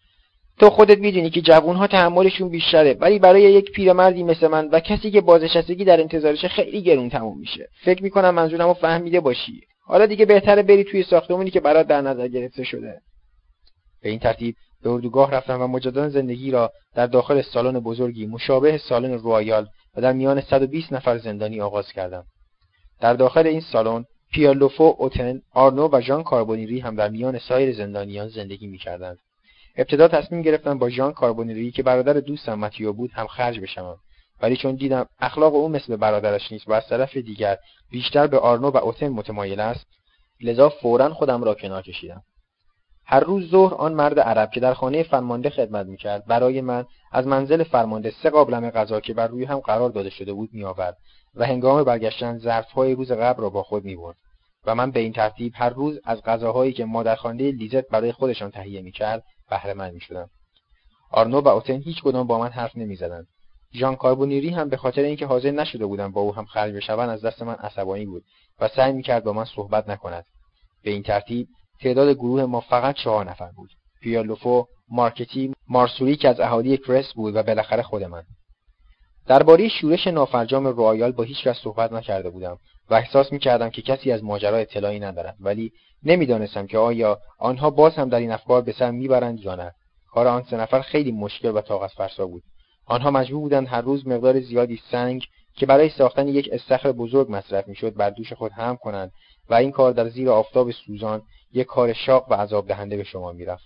تو خودت میدونی که جوانها تحملشون بیشتره، ولی برای یک پیرمردی مثل من و کسی که بازنشستگی در انتظارشه خیلی گرون تموم میشه. فکر میکنم منظورمو فهمیده باشی. حالا دیگه بهتره بری توی ساختمونی که برات در نظر گرفته شده. به این ترتیب به اردوگاه رفتم و مجددا زندگی را در داخل سالن بزرگی مشابه سالن رویال و در میان 120 نفر زندانی آغاز کردم. در داخل این سالن پیرلوفو، اوتن، آرنو و ژان کاربونیری هم در میان سایر زندانیان زندگی می‌کردند. ابتدا تصمیم گرفتم با ژان کاربونیری که برادر دوستم متیو بود هم خرج بشم، ولی چون دیدم اخلاق او مثل برادرش نیست و از طرف دیگر بیشتر به آرنو و اوتن متمایل است، لذا فوراً خودم را کنار کشیدم. هر روز ظهر آن مرد عرب که در خانه فرمانده خدمت می‌کرد برای من از منزل فرمانده 3 قابلمه غذا که بر روی هم قرار داده شده بود می‌آورد و هنگام برگشتن ظرف‌های روز قبل را با خود می‌برد و من به این ترتیب هر روز از غذاهایی که مادرخوانده لیزت برای خودشان تهیه می‌کرد بهره مند می‌شدم. آرنو و اوتن هیچ کدام با من حرف نمی‌زدند. ژان کاربونیری هم به خاطر اینکه حاضر نشده بودم با او هم خرج بشوند از دست من عصبانی بود و سعی می‌کرد با من صحبت نکند. به این ترتیب تعداد گروه ما فقط 4 نفر بود: پیرلوفو، مارکتی، مارسوری که از اهالی کرس بود و بالاخره خود من. درباره شورش نافرجام رویال با هیچ کس صحبت نکرده بودم و احساس می‌کردم که کسی از ماجرا اطلاعی ندارد، ولی نمی‌دانستم که آیا آنها باز هم در این افکار به سر میبرند یا نه. کار آن 3 نفر خیلی مشکل و طاقت فرسا بود. آنها مجبور بودند هر روز مقدار زیادی سنگ که برای ساختن یک استخر بزرگ مصرف می‌شد بر دوش خود حمل کنند و این کار در زیر آفتاب سوزان یک کار شاق و عذاب دهنده به شما می‌رفت.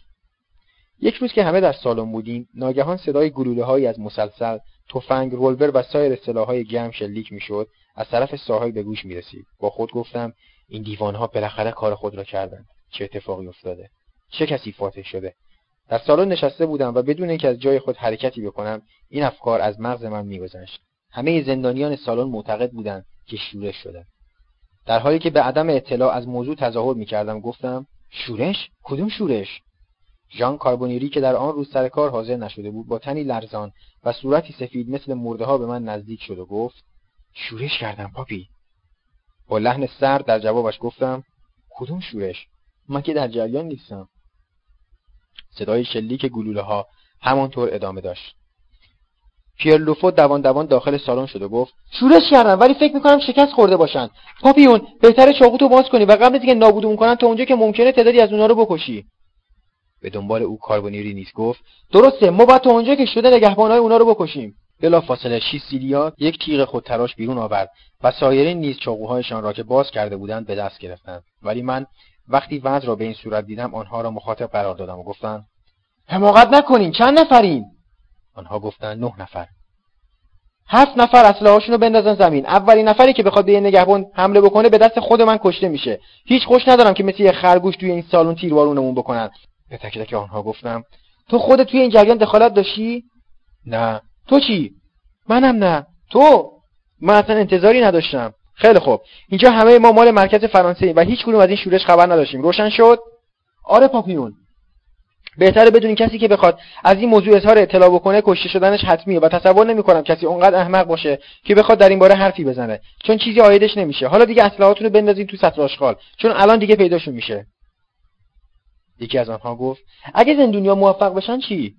یک روز که همه در سالن بودیم، ناگهان صدای گلوله‌هایی از مسلسل، تفنگ، رولور و سایر سلاح‌های گرم شلیک می‌شد از طرف ساحل به گوش می‌رسید. با خود گفتم این دیوانه‌ها بالاخره کار خود را کردند. چه اتفاقی افتاده؟ چه کسی فاتح شده؟ در سالن نشسته بودم و بدون اینکه از جای خود حرکتی بکنم این افکار از مغز من می‌گذشت. همه زندانیان سالن معتقد بودند که شورش شده. در حالی که به عدم اطلاع از موضوع تظاهر می‌کردم گفتم شورش؟ کدوم شورش؟ ژان کاربونیری که در آن روز سر کار حاضر نشده بود با تنی لرزان و صورتی سفید مثل مرده‌ها به من نزدیک شد و گفت شورش کردم پاپی. با لحن سرد در جوابش گفتم کدوم شورش؟ من که در جریان نیستم. صدای شلیک گلوله‌ها همانطور ادامه داشت. پیرلوفو دوان دوان داخل سالن شد و گفت شورش کردن، ولی فکر می‌کنم شکست خورده باشن. پاپیون بهتره چاقوتو باز کنی و قبل از اینکه نابودمون کنن تا اونجا که ممکنه تعدادی از اونها رو بکشی. به دنبال او کاربونیری نیز گفت درسته، ما باید تا اونجا که شده نگهبانای اونا رو بکشیم. بلافاصله شیسیلیا یک تیغ خودتراش بیرون آورد و سایرین نیز چاقوهایشان را که باز کرده بودند به دست گرفتند. ولی من وقتی وضع را به این صورت دیدم آنها را مخاطب قرار دادم و گفتم حماقت نکنین، چند نفرین؟ آنها گفتند 9 نفر. 7 نفر اسلحه‌هاشون رو بندازن زمین. اولین نفری که بخواد به یه نگهبان حمله بکنه به دست خود من کشته میشه. هیچ خوش ندارم که مثل یه خرگوش توی این سالن تیربارونمون بکنن. به تک تک آنها گفتم تو خودت توی این جریان دخالت داشتی؟ نه. تو چی؟ منم نه. تو؟ من اصلا انتظاری نداشتم. خیلی خوب. اینجا همه ما مال مرکز فرانسه و هیچ کدوم از این شورش خبر نداشتیم. روشن شد؟ آره پاپیون. بهتره بدونین کسی که بخواد از این موضوع اظهار اطلاع بکنه کشته شدنش حتمیه و تصور نمی‌کنم کسی اونقدر احمق باشه که بخواد در این باره حرفی بزنه، چون چیزی عایدش نمیشه. حالا دیگه اسلحه‌هاتون رو بندازین تو سطل آشغال، چون الان دیگه پیداشون میشه. یکی از آنها گفت اگه زندونیا موفق بشن چی؟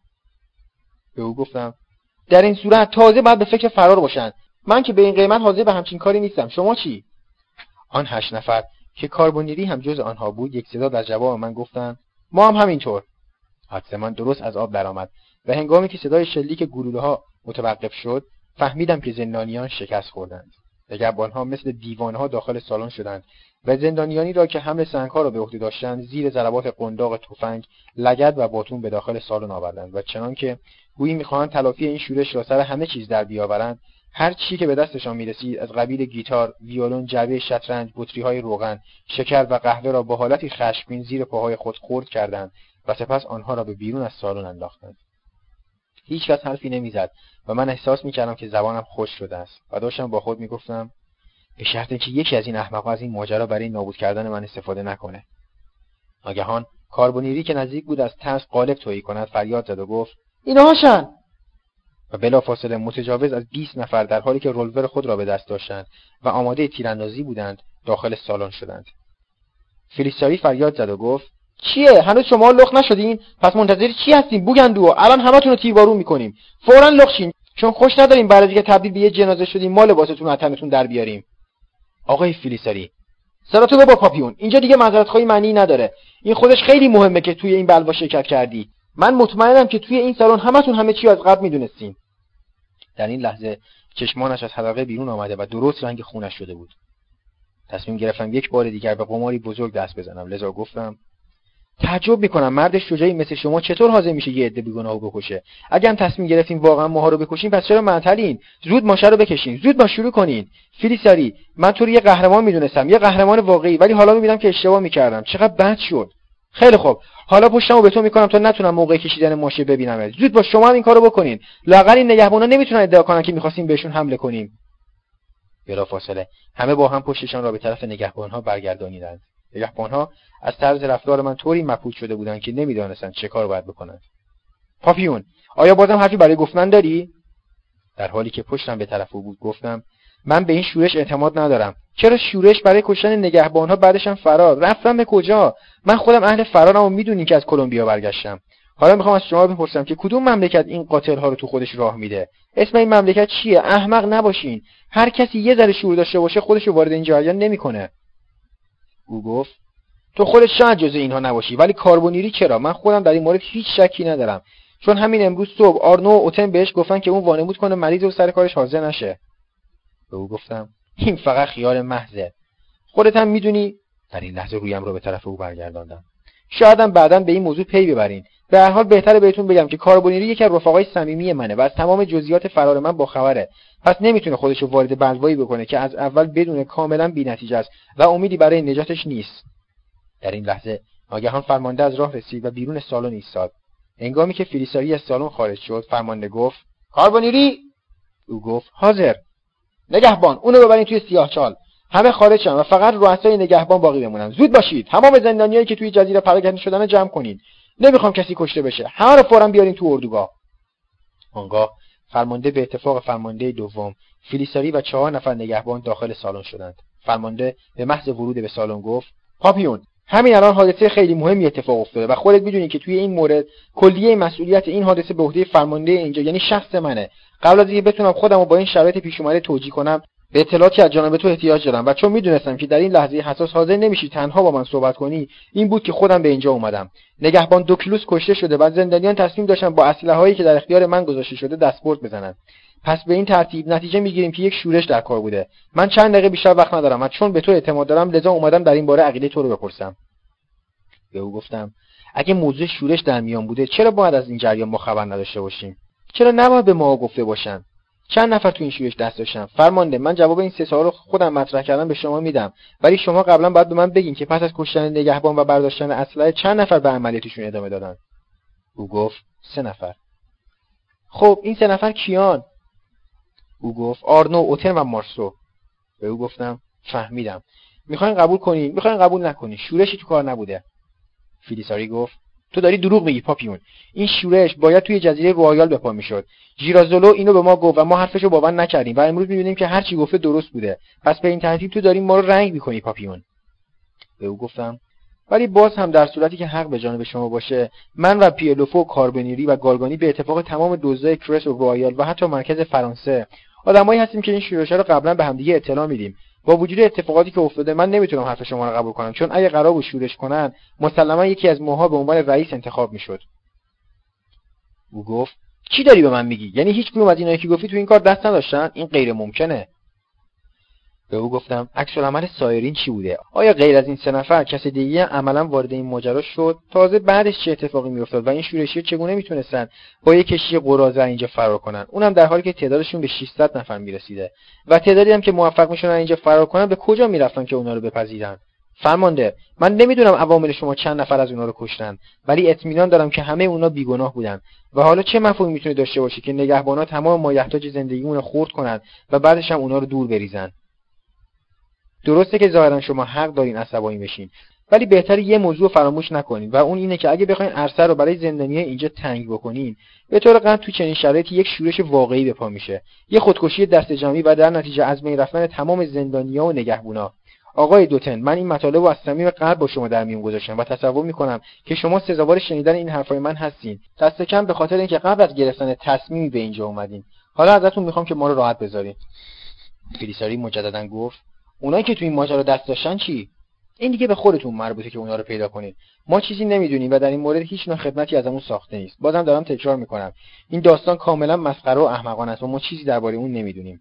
به او گفتم در این صورت تازه باید به فکر فرار باشن. من که به این قیمت حاضر به همچین کاری نیستم. شما چی؟ آن 8 نفر که کاربونیری هم جز آنها بود یک صدا در جواب من گفتند ما هم همینطور. حدس من درست از آب درآمد و هنگامی که صدای شلیک گلوله‌ها متوقف شد فهمیدم که زندانیان شکست خوردند. نگهبان‌ها مثل دیوانه‌ها داخل سالن شدند و زندانیانی را که حمل سنگ‌ها را به عهده داشتند زیر ضربات قنداق تفنگ، لگد و باتون به داخل سالن آوردند و چنان که گویی می‌خواهند تلافی این شورش را سر همه چیز در بیاورند، هر چی که به دستشان می‌رسید از قبیل گیتار، ویولون، جعبه شطرنج، بطری‌های روغن، شکر و قهوه را با حالتی خشمگین زیر پاهای خود خرد کردند و سپس آنها را به بیرون از سالن انداختند. هیچ کس حرفی نمیزد و من احساس می‌کردم که زبانم خشک شده است و داشتم با خود می‌گفتم به شرط که یکی از این احمق‌ها از این ماجرا برای نابود کردن من استفاده نکنه. ناگهان کاربونیری که نزدیک بود از ترس قالب تویی کند فریاد زد و گفت اینهاشن. و بلافاصله متجاوز از 20 نفر در حالی که رولور خود را به دست داشتند و آماده تیراندازی بودند داخل سالن شدند. فلیساری فریاد زد و گفت چیه؟ هنوز شما لخ نشدین؟ پس منتظر چی هستین؟ بوگندو الان همتون رو تیربارون میکنیم. فوراً لخ شین، چون خوش نداریم بعد از اینکه تبدیل به یه جنازه شدیم ما لباستون از تنتون در بیاریم. آقای فلیساری، سراتو با پاپیون، اینجا دیگه معذرت‌خواهی معنی نداره. این خودش خیلی مهمه که توی این بلوا شرکت کردی. من مطمئنم که توی این سالن همتون همه چی از قبل میدونستین. در این لحظه چشمانش از حلقه بیرون آمده و درست رنگ خونش شده بود. تصمیم گرفتم یک بار دیگر به قماری بزرگ دست بزنم، لذا گفتم تعجب میکنم مرد شجاعی مثل شما چطور حاضر میشه یه عده بیگناهو بکشه؟ اگه هم تصمیم گرفتین واقعا ماها رو بکشین پس چرا معطلین؟ زود ماشه رو بکشین، زود ما شروع کنین. فلیساری، من تو رو یه قهرمان میدونستم، یه قهرمان واقعی، ولی حالا میبینم که اشتباه میکردم. چقدر بد شد. خیلی خوب، حالا پشتمو به تو میکنم تا نتونم موقع کشیدن ماشه ببینم. زود با شما هم این کارو بکنین. لااقل این نگهبانا نمیتونن ادعا کنن که میخواستیم بهشون حمله کنیم. بلافاصله همه با هم پشتشان را به طرف نگهبانها برگردانیدند. نگهبانها از طرز رفتار من طوری مبهوت شده بودند که نمیدانستند چه کار باید بکنند. پاپیون، آیا بازم حرفی برای گفتن داری؟ در حالی که پشتم به طرف او بود گفتم من به این شورش اعتماد ندارم. چرا شورش برای کشتن نگهبانها بعدشم فرار؟ رفتم به کجا؟ من خودم اهل فرارم و میدونین که از کلمبیا برگشتم. حالا میخوام از شما بپرسم که کدوم مملکت این قاتل‌ها رو تو خودش راه میده؟ اسم این مملکت چیه؟ احمق نباشین. هر کسی یه ذره شعور داشته باشه خودش رو وارد این جریان نمیکنه. او گفت تو خودت شاید جزء اینها نباشی، ولی کاربونیری چرا؟ من خودم در این مورد هیچ شکی ندارم، چون همین امروز صبح آرنو و اوتن بهش گفتن که اون وانمود کنه مریض رو سر کارش حاضر نشه. به او گفتم این فقط خیال محضه. خودت هم میدونی. در این لحظه رویم رو به طرف او برگرداندم. شاید هم بعداً به این موضوع پی ببرین. به هر حال بهتره بهتون بگم که کاربونیری یکی از رفقای صمیمی منه و از تمام جزئیات فرار من با خبره. پس نمیتونه خودش رو وارد بلوایی بکنه که از اول بدون کاملا بی‌نتیجه است و امیدی برای نجاتش نیست. در این لحظه ناگهان فرمانده از راه رسید و بیرون سالن ایستاد. هنگامی که فلیساری از سالن خارج شد فرمانده گفت کاربونیری. او گفت حاضر. نگهبان، اونو ببرین توی سیاهچال. همه خارج شدن و فقط رؤسای نگهبان باقی بمونن. زود باشید. تمام زندانیایی که توی جزیره پراکنده شدن جمع کنین. نمیخوام کسی کشته بشه. همه رو فوراً بیارین تو اردوگاه. آنگاه فرمانده به اتفاق فرمانده دوم، فلیساری و 4 نفر نگهبان داخل سالن شدند. فرمانده به محض ورود به سالن گفت پاپیون، همین الان حادثه خیلی مهمی اتفاق افتاده و خودت میدونی که توی این مورد کلیه مسئولیت این حادثه به عهده فرمانده اینجا، یعنی شخص منه. قبل از اینکه بتونم خودم رو با این شرایط پیش اومده توجیه کنم به اطلاعاتی از جانب تو احتیاج دارم و چون میدونستم که در این لحظه حساس حاضر نمیشی تنها با من صحبت کنی، این بود که خودم به اینجا اومدم. نگهبان دوکلوس کشته شده و زندانیان تصمیم داشتن با اسلحه‌هایی که در اختیار من گذاشته شده دستبرد بزنن. پس به این ترتیب نتیجه میگیریم که یک شورش در کار بوده. من چند دقیقه بیشتر وقت ندارم و چون به تو اعتماد دارم لذا اومدم در این باره عقیده تو رو بپرسم. به او گفتم اگه موضوع شورش در میان بوده چرا باید از این جریان ما خبر نداشته باشیم؟ چرا نباید به ما گفته باشن؟ چند نفر تو این شورش دست داشتن؟ فرمانده، من جواب این 3 سوال رو خودم مطرح کردم به شما میدم، ولی شما قبلا باید به من بگین که پس از کشتن نگهبان و برداشتن اسلحه چند نفر به عملیاتشون ادامه دادن؟ او گفت 3 نفر. خب این 3 نفر کیان؟ او گفت آرنو، اوتن و مارسو. به او گفتم فهمیدم. میخواین قبول کنین، میخواین قبول نکنین، شورشی تو کار نبوده. فیلیساری گفت تو داری دروغ میگی پاپیون. این شورش باید توی جزیره رویال به پا میشد. ژیرازولو اینو به ما گفت و ما حرفشو باور نکردیم و امروز میبینیم که هر چی گفته درست بوده. پس به این ترتیب تو داری ما رو رنگ میکنی پاپیون. به او گفتم ولی باز هم در صورتی که حق به جانب شما باشه، من و پیلوفو، کاربنیری و گالگانی به اتفاق تمام دزدای کرس و رویال و حتی مرکز فرانسه آدمایی هستیم که این شورش رو قبلا به همدیگه اطلاع میدیم. با وجود اتفاقاتی که افتاده من نمیتونم حرف شما رو قبول کنم، چون اگه قرار بود شورش کنن مسلما یکی از ماها به عنوان رئیس انتخاب میشد. او گفت چی داری به من میگی؟ یعنی هیچ کدوم از اینایی که گفتی تو این کار دست نداشتن؟ این غیر ممکنه. به او گفتم عکس العمل سایرین چی بوده؟ آیا غیر از این 3 نفر کس دیگه عملا وارد این ماجرا شد؟ تازه بعدش چه اتفاقی میافتاد و این شورشی چگونه میتونستن با یک کشتی قراضه اینجا فرار کنن؟ اونم در حالی که تعدادشون به 600 نفر میرسیده و تعدادی هم که موفق میشن اینجا فرار کنن به کجا میرفتن که اونا رو بپذیرن؟ فرمانده، من نمیدونم عوامل شما چند نفر از اونا رو کشتن، ولی اطمینان دارم که همه اونا بیگناه بودن. و حالا چه مفهومی میتونه داشته باشه که نگهبانا تمام مایحتاج زندگیمون رو خرد کنن و بعدش هم اونا رو دور بریزن؟ درسته که ظاهرا شما حق دارین عصبانی بشین، ولی بهتره یه موضوع فراموش نکنین و اون اینه که اگه بخواین عرصه رو برای زندانیای اینجا تنگ بکنین، به طور قطع تو چنین شرایطی یک شورش واقعی به پا میشه، یه خودکشی دست جمعی و در نتیجه از بین رفتن تمام زندانیا و نگهبونا. آقای دوتن، من این مطالب رو از صمیم قلب با شما در میون گذاشتم و تصور میکنم که شما سزاوار شنیدن این حرفای من هستین، دست کم به خاطر اینکه قبل از گرفتن تصمیمی به اینجا اومدین. حالا ازتون میخوام که ما رو راحت بذارین. فیلیساری مجددا گفت اونایی که تو این ماجرا دست داشتن چی؟ این دیگه به خودتون مربوطه که اونا رو پیدا کنین. ما چیزی نمیدونیم و در این مورد هیچ نوع خدمتی ازمون ساخته نیست. بازم دارم تکرار میکنم، این داستان کاملا مسخره و احمقانه است و ما چیزی درباره اون نمیدونیم.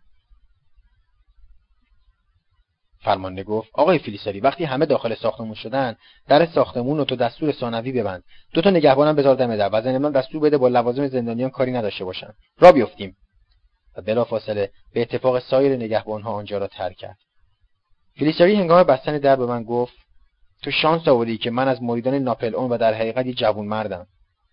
فرمانده گفت آقای فیلیساری، وقتی همه داخل ساختمون شدن، در ساختمون رو تو دستور ثانوی ببند. 2 تا نگهبانم بذار دم در و ضمن دستور بده با لوازم زندانیان کاری نداشته باشن. را بیفتیم. و بلافاصله به اتفاق سایر نگهبانها آنجا را ترک کرد. فیلیساری هنگام بستن در به من گفت تو شانس آوردی که من از مریدان ناپلئون و در حقیقت یک جوان مردم.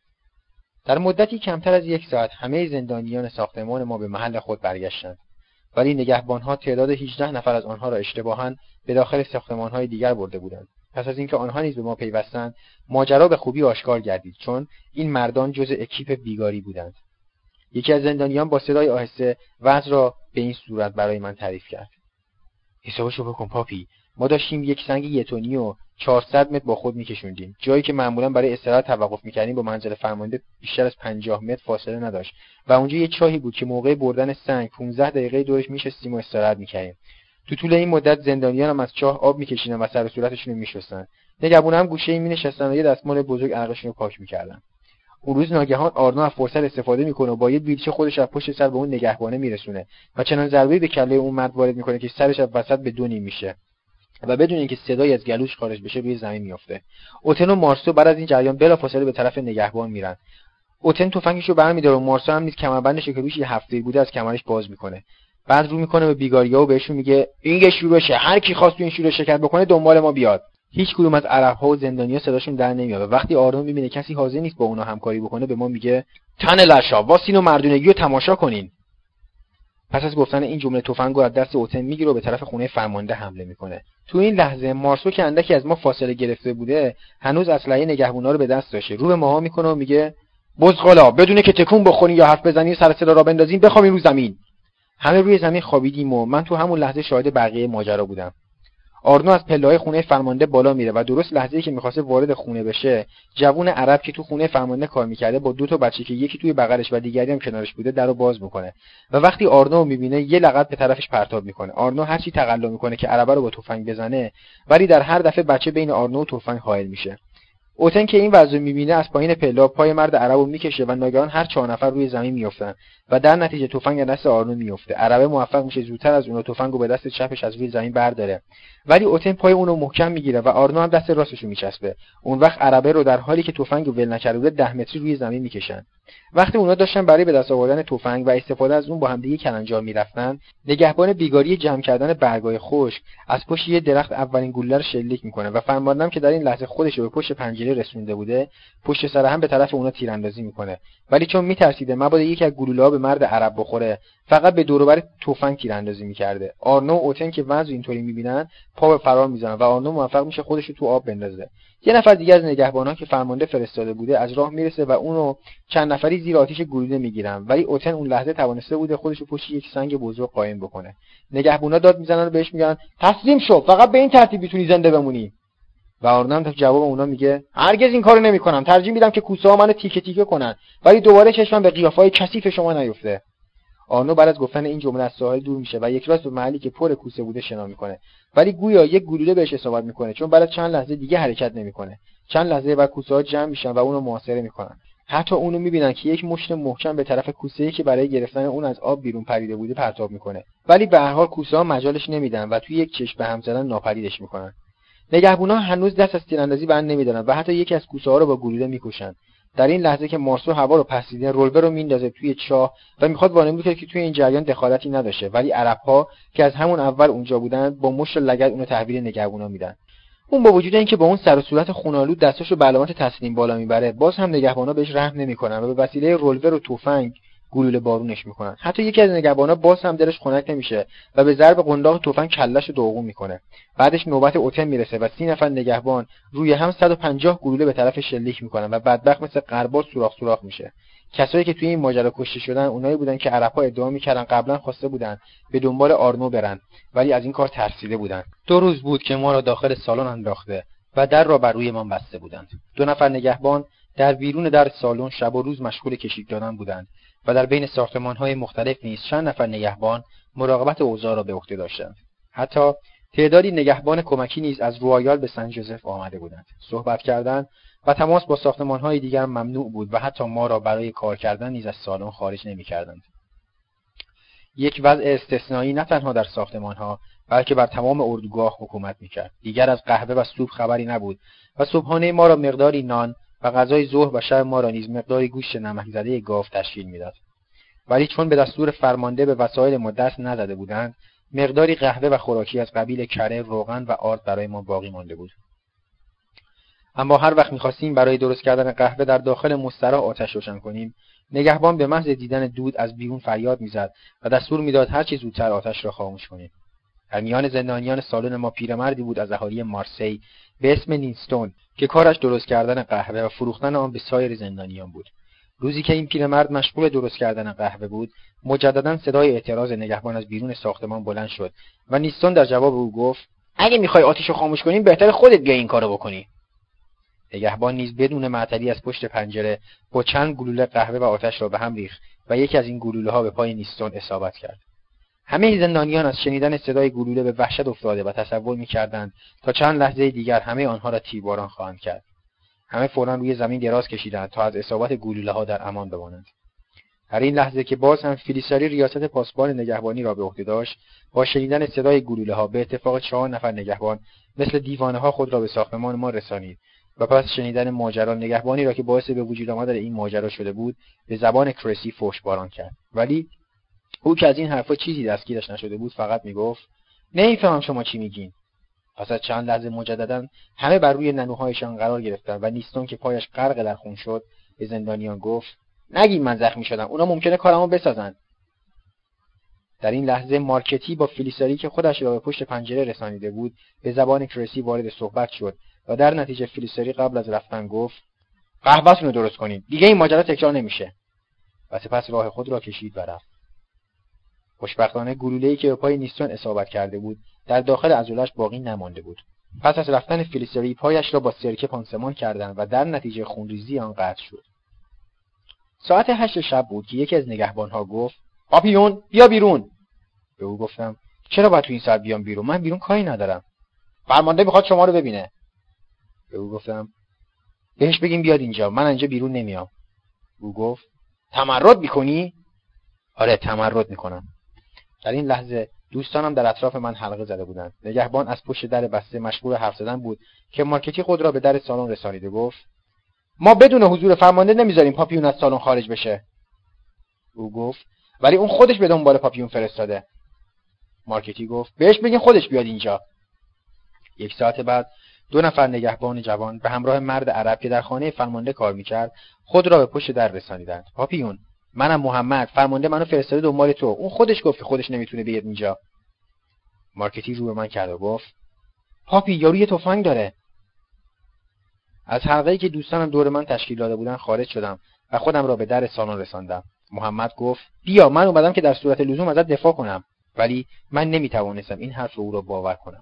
در مدتی کمتر از 1 ساعت همه زندانیان ساختمان ما به محل خود برگشتند، ولی نگهبانها تعداد 18 نفر از آنها را اشتباهاً به داخل ساختمان‌های دیگر برده بودند. پس از اینکه آنها نیز به ما پیوستند، ماجرا به خوبی آشکار گردید، چون این مردان جزء اکیپ بیگاری بودند. یکی از زندانیان با صدای آهسته وضع را به این صورت برای من تعریف کرد. حسابشو بکن پاپی، ما داشتیم یک سنگ 1 تنی و 400 متر با خود میکشوندیم. جایی که معمولا برای استراحت توقف میکردیم با منزل فرمانده بیشتر از 50 متر فاصله نداشت و اونجا یه چاهی بود که موقع بردن سنگ 15 دقیقه دورش میشستیم و استراحت میکردیم. تو طول این مدت زندانیان هم از چاه آب میکشیدن و سر و صورتشون رو میشستن. نگهبانا هم گوشه‌ای مینشستن و یه دستمال بزرگ عرقشون رو پاک میکردن. اون روز ناگهان آرنو از فرصت استفاده میکنه و با یه بیلچه خودش از پشت سر به اون نگهبانه میرسونه و چنان ضربه‌ای به کله اون مرد وارد میکنه که سرش از وسط به 2 نیم میشه و بدون اینکه صدایی از گلوش خارج بشه روی زمین میافته. اوتن و مارسو بعد از این جریان بلافاصله به طرف نگهبان میرن. اوتن تفنگشو برمی‌داره و مارسو هم نیز کمربندش که روش یه هفته بوده از کمرش باز میکنه. بعد رو میکنه به بیگاریا و بهشون میگه این یه شورشه، هر کی خواست تو این شورش شرکت بکنه دنبال ما بیاد. هیچ کدوم از عرب‌ها و زندانیا صداشون در نمیاد و وقتی آرون میبینه کسی حاضر نیست با اونا همکاری بکنه به ما میگه تن لشا واسین و مردونگی رو تماشا کنین. پس از گفتن این جمله تفنگو از دست اوتن میگیره و به طرف خونه فرمانده حمله میکنه. تو این لحظه مارسو که اندکی از ما فاصله گرفته بوده هنوز اسلحه نگهبونا رو به دست داشته. رو به ماها میکنه و میگه بزغالا، بدونه که تکون بخورین یا حرف بزنین سر صدا را بندازین بخوامین رو زمین. همه روی زمین خوابیدیم و من تو همون لحظه شاهد بقیه ماجرا بودم. آرنو از پله‌های خونه فرمانده بالا میره و درست لحظه‌ای که می‌خواسته وارد خونه بشه، جوون عرب که تو خونه فرمانده کار می‌کرده با 2 تا بچه که یکی توی بغلش و دیگری هم کنارش بوده درو باز می‌کنه و وقتی آرنو می‌بینه یه لغت به طرفش پرتاب می‌کنه. آرنو هر چی تقلا می‌کنه که عربه رو با تفنگ بزنه، ولی در هر دفعه بچه بین آرنو و تفنگ حائل میشه. اوتن که این وضع می‌بینه از پایین پلا پای مرد عربو میکشه و ناگهان هر 4 نفر روی زمین میافتن و در نتیجه تفنگ دست آرنو میفته. عربه موفق میشه زودتر از اونو تفنگو به دست چپش از روی زمین برداره، ولی اوتن پای اونو محکم میگیره و آرنو هم دست راستشو میچسبه. اون وقت عربه رو در حالی که تفنگو ول نکرده بوده 10 متری روی زمین میکشن. وقتی اونا داشتن برای به دست آوردن تفنگ و استفاده از اون با هم دیگه کلنجار میرفتن، نگهبان بیگاری جمع کردن برگای خشک از پشت یه درخت اولین گلوله رو شلیک میکنه و فرماندم که در این لحظه خودش رو به پشت پنجره رسونده بوده، پشت سر هم به طرف اونا تیراندازی میکنه. ولی چون میترسیده مبادا یکی از گلوله‌ها به مرد عرب بخوره، فقط به دور و بر تفنگ تیراندازی میکرده. آرنو و اوتن که وضع اینطوری میبینن پا به فرار میزنن و آرنو موفق میشه خودش رو تو آب بندازه. یه نفر دیگه از نگهبانان که فرمانده فرستاده بوده از راه میرسه و اونو چند نفری زیر آتیش گلوله میگیرن، ولی اوتن اون لحظه توانسته بوده خودش رو پشت یک سنگ بزرگ قایم بکنه. نگهبانا داد میزنن و بهش میگن تسلیم شو، فقط به این ترتیب میتونی زنده بمونی. و آرنو هم جواب اونا میگه هرگز این کارو نمیکنم، ترجیح میدم که کوسه ها منو تیکه تیکه کنن ولی دوباره چشمم به قیافه‌های کثیف شما نیفته. آرنو بعد از گفتن این جمله از ساحل دور میشه و یک راست به محلی که پر کوسه بوده شنا میکنه، ولی گویا یک گلوله بهش اصابت میکنه، چون بعد از چند لحظه دیگه حرکت نمیکنه. چند لحظه بعد کوسه ها جمع میشن و اونو محاصره میکنن. حتی اونو میبینن که یک مشت محکم به طرف کوسه‌ای که برای گرفتن اون از آب بیرون پریده بوده پرتاب میکنه، ولی به هر حال کوسه ها مجالش نمیدن و توی یک چشم به هم زدن ناپدیدش میکنن. نگهبونا هنوز دست از تیراندازی بر نمیدارن و حتی یکی از کوسه ها رو با گلوله میکشن. در این لحظه که مارسو هوا رو پس دیده، رولبر رو میندازه توی چاه و میخواد وانمود کنه که توی این جریان دخالتی نداشته، ولی عرب‌ها که از همون اول اونجا بودن با مشت و لگد اونو تحویل نگهبونا میدن. اون با وجود اینکه با اون سر و صورت خونالود دستاشو به علامت تسلیم بالا میبره، باز هم نگهبانا بهش رحم نمیکنن و به وسیله رولور و تفنگ گلوله بارونش میکنن. حتی یکی از نگهبانا باز هم دلش خنک نمیشه و به ضرب قنداق تفنگ کله‌شو داغون میکنه. بعدش نوبت اوتن میرسه و 30 نفر نگهبان روی هم 150 گلوله به طرف شلیک میکنن و بدبخت مثل قربال سوراخ میشه. کسایی که توی این ماجرا کشته شدن اونایی بودن که عرب‌ها ادعا میکردن قبلا خواسته بودن به دنبال آرنو برن، ولی از این کار ترسیده بودن. 2 روز بود که ما را داخل سالن انداخته و در را بر روی ما بسته بودند. 2 نفر نگهبان در بیرون در سالن شب و روز مشغول کشیک دادن بودند و در بین ساختمان‌های مختلف نیز چند نفر نگهبان مراقبت اوضاع را به عهده داشتند. حتی تعدادی نگهبان کمکی نیز از رویال به سن جوزف آمده بودند. صحبت کردن و تماس با ساختمان‌های دیگر ممنوع بود و حتی ما را برای کار کردن نیز از سالن خارج نمی‌کردند. یک وضع استثنایی نه تنها در ساختمان‌ها بلکه بر تمام اردوگاه حکومت می‌کرد. دیگر از قهوه و سوپ خبری نبود و صبحانه ما را مقداری نان و غذای ظهر و شب ما را نیز مقداری گوشت نمک زده گاو تشکیل می‌داد. ولی چون به دستور فرمانده به وسایل ما دست نزده بودند، مقداری قهوه و خوراکی از قبیل کره، روغن و آرد برای ما باقی مانده بود. اما هر وقت می‌خواستیم برای درست کردن قهوه در داخل مستراح آتش روشن کنیم، نگهبان به محض دیدن دود از بیرون فریاد می‌زد و دستور می‌داد هر چه زودتر آتش را خاموش کنیم. در میان زندانیان سالن ما پیرمردی بود از اهالی مارسی به اسم نینستون که کارش درست کردن قهوه و فروختن آن به سایر زندانیان بود. روزی که این پیرمرد مشغول درست کردن قهوه بود، مجددا صدای اعتراض نگهبان از بیرون ساختمان بلند شد و نیستون در جواب او گفت اگه میخوای آتیشو خاموش کنی بهتر خودت بیای این کارو بکنی. نگهبان نیز بدون معطلی از پشت پنجره با چند گلوله قهوه و آتش را به هم ریخت و یکی از این گلوله ها به پای نیستون اصابت کرد. همه زندانیان از شنیدن صدای گلوله به وحشت افتاده و تصور می‌کردند تا چند لحظه دیگر همه آنها را تیرباران خواهند کرد. همه فوراً روی زمین دراز کشیدند تا از اصابت گلوله‌ها در امان بمانند. در این لحظه که باز هم فیلیساری ریاست پاسبان نگهبانی را به عهده داشت، با شنیدن صدای گلوله‌ها به اتفاق 4 نفر نگهبان مثل دیوانه‌ها خود را به ساختمان ما رسانید و پس شنیدن ماجرا نگهبانی را که باعث به وجود آمدن این ماجرا شده بود به زبان کرسی فحش‌باران کرد. ولی او که از این حرفا چیزی دستگیرش نشده بود فقط میگفت نمیفهمم شما چی میگین. پس از چند لحظه مجددا همه بر روی ننوهایشان قرار گرفتند و نیستون که پایش غرق در خون شد به زندانیان گفت نگید من زخمی شدم، اونا ممکنه کارمو بسازن. در این لحظه مارکتی با فیلیساری که خودش را به پشت پنجره رسانیده بود به زبان کرسی وارد صحبت شد و در نتیجه فیلیساری قبل از رفتن گفت قهوه‌تون رو درست کنید، دیگه این ماجرا تکرار نمیشه. و سپس راه خود را کشید و رفت. خوشبختانه گلوله‌ای که به پای نیستون اصابت کرده بود در داخل عضله‌اش باقی نمانده بود. پس از رفتن فلیسری پایش را با سرکه پانسمان کردند و در نتیجه خونریزی آن قطع شد. ساعت 8 شب بود که یکی از نگهبانها گفت: پاپیون بیا بیرون. به او گفتم: چرا باید تو این ساعت بیام بیرون؟ من بیرون کاری ندارم. فرمانده میخواد شما رو ببینه. به او گفتم: بهش بگیم بیاد اینجا، من اینجا بیرون نمیام. او گفت: تمرد میکنی؟ آره تمرد میکنم. در این لحظه دوستانم در اطراف من حلقه زده بودند. نگهبان از پشت در بسته مشغول حرف زدن بود که مارکتی خود را به در سالن رسانید و گفت: ما بدون حضور فرمانده نمیذاریم پاپیون از سالن خارج بشه. او گفت: ولی اون خودش به دنبال پاپیون فرستاده. مارکتی گفت: بهش بگین خودش بیاد اینجا. 1 ساعت بعد 2 نفر نگهبان جوان به همراه مرد عرب که در خانه فرمانده کار میکرد خود را به پشت در رسانیدند. پاپیون، منم محمد، فرمانده منو فرستاده دنبال تو. اون خودش گفت که خودش نمیتونه بیاد اینجا. مارکتی رو به من کرد و گفت: پاپی، یارو یه تفنگ داره. از حلقه‌ای که دوستانم دور من تشکیل داده بودن خارج شدم و خودم را به در سالن رساندم. محمد گفت: بیا، من اومدم که در صورت لزوم ازت دفاع کنم. ولی من نمیتوانستم این حرف او را باور کنم.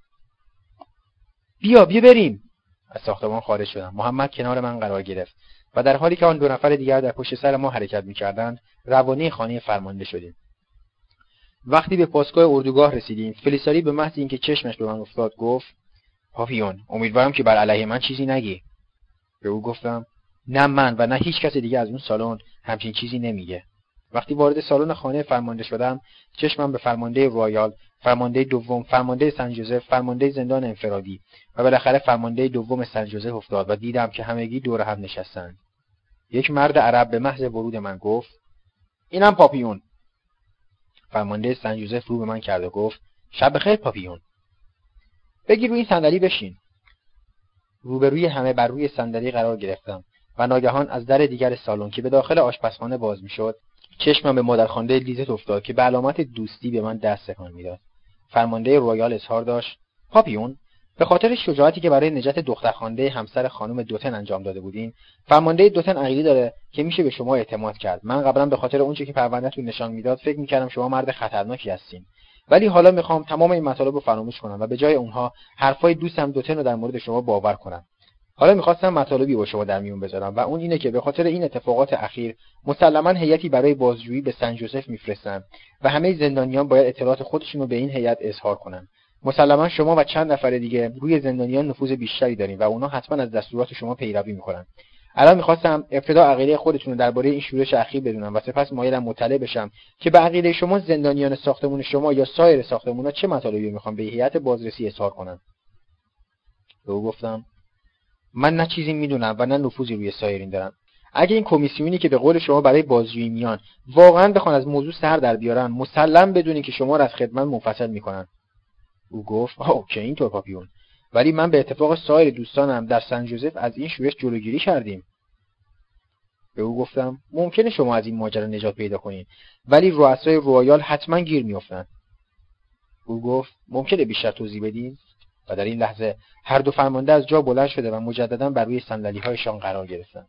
بیا بریم. از ساختمان خارج شدم. محمد کنار من قرار گرفت و در حالی که آن 2 نفر دیگر در پشت سر ما حرکت می‌کردند، روانه خانه فرمانده شدیم. وقتی به پاسگاه اردوگاه رسیدیم، فلیساری به محض اینکه چشمش به من افتاد گفت: پاپیون، امیدوارم که بر علیه من چیزی نگی. به او گفتم: نه من و نه هیچ کس دیگه از اون سالن همچین چیزی نمیگه. وقتی وارد سالن خانه فرمانده شدم، چشمم به فرمانده رویال، فرمانده دوم، فرمانده سن ژوزف، فرمانده زندان انفرادی و بالاخره فرمانده دوم سن ژوزف افتاد و دیدم که همگی دور هم نشستند. یک مرد عرب به محض ورود من گفت: اینم پاپیون. فرمانده سن ژوزف رو به من کرد و گفت: شب بخیر پاپیون. بگیر روی این صندلی بشین. روبروی همه بر روی صندلی قرار گرفتم و ناگهان از در دیگر سالن که به داخل آشپزخانه باز میشد، چشمم به مادرخوانده لیزت افتاد که به علامت دوستی به من دست تکان میداد. فرمانده رویال اظهار داشت: پاپیون، به خاطر شجاعتی که برای نجات دخترخوانده همسر خانم دوتن انجام داده بودین، فرمانده دوتن عقیده داره که میشه به شما اعتماد کرد. من قبلا به خاطر اونچه که پروندهتون نشان میداد فکر میکردم شما مرد خطرناکی هستین. ولی حالا میخوام تمام این مطالب رو فراموش کنم و به جای اونها حرفای دوستم دوتن رو در مورد شما باور کنم. حالا میخواستم مطالبی با شما در میون بذارم و اون اینه که به خاطر این اتفاقات اخیر مسلماً هیئتی برای بازجویی به سن ژوزف میفرستن و همه زندانیان باید اطلاعات خودشون رو به این هیئت اظهار کنن. مسلماً شما و چند نفر دیگه روی زندانیان نفوذ بیشتری دارین و اونا حتما از دستورات شما پیروی میکنن. الان میخواستم ابتدا عقیده خودتون رو درباره این شورش اخیر بدونم و سپس مایلم مطلع بشم که به عقیده شما زندانیان ساختمون شما یا سایر ساختمونا چه مطالبی میخوان به هیئت بازرسی اظهار کنن. به او گفتم: من نه چیزی میدونم و نه نفوذی روی سایرین دارم. اگه این کمیسیونی که به قول شما برای بازجویی میان واقعا بخوان از موضوع سر در بیارن، مسلم بدونین که شما را از خدمت منفصل میکنن. او گفت: اوکی اینطور پاپیون، ولی من به اتفاق سایر دوستانم در سن ژوزف از این شورش جلوگیری کردیم. به او گفتم: ممکنه شما از این ماجرا نجات پیدا کنین، ولی رؤسای رویال حتما گیر میافتن. او گفت: ممکنه بیشتر توضیح بدین؟ و در این لحظه هر دو فرمانده از جا بلند شده و مجددا بر روی صندلی‌هایشان قرار گرفتند.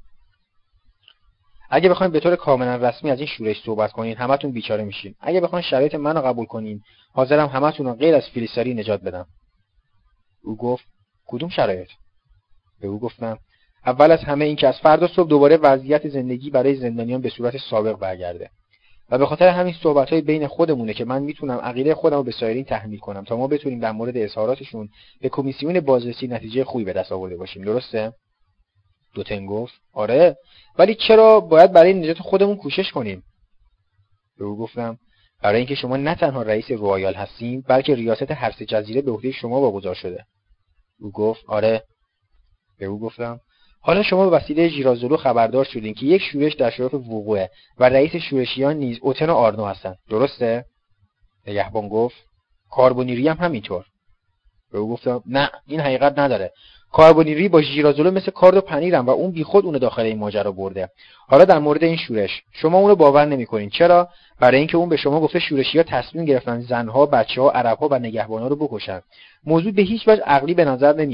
اگه بخواید به طور کاملا رسمی از این شورش صحبت کنین، همتون بیچاره میشین. اگه بخواید شرایط منو قبول کنین، حاضرم همتون رو غیر از فلیساری نجات بدم. او گفت: کدوم شرایط؟ به او گفتم: اول از همه این که از فردا صبح دوباره وضعیت زندگی برای زندانیان به صورت سابق برگرده. و به خاطر همین صحبت‌های بین خودمونه که من میتونم عقیده خودم رو به سایرین تحمیل کنم تا ما بتونیم در مورد اظهاراتشون به کمیسیون بازرسی نتیجه خوبی به دست آورده باشیم. درسته؟ دوتن گفت: آره، ولی چرا باید برای نجات خودمون کوشش کنیم؟ به او گفتم: برای اینکه شما نه تنها رئیس رویال هستین، بلکه ریاست هر 3 جزیره به عهده شما واگذار شده. او گفت: آره. به او گفتم: حالا شما به وسیله ژیرازولو خبردار شدین که یک شورش در شرف وقوعه و رئیس شورشیان نیز اوتن و آرنو هستند. درسته؟ نگهبان گفت: کاربونیری هم همینطور. به او گفتم: نه، این حقیقت نداره. کاربونیری با ژیرازولو مثل کارد و پنیرن و اون بیخود اونو داخل این ماجرا برده. حالا در مورد این شورش شما اونو باور نمی‌کنین. چرا؟ برای اینکه اون به شما گفته شورشی‌ها تصمیم گرفتن زن‌ها، بچه‌ها، عرب‌ها و نگهبانا رو بکشن. موضوع به هیچ وجه عقلی به نظر نمیاد.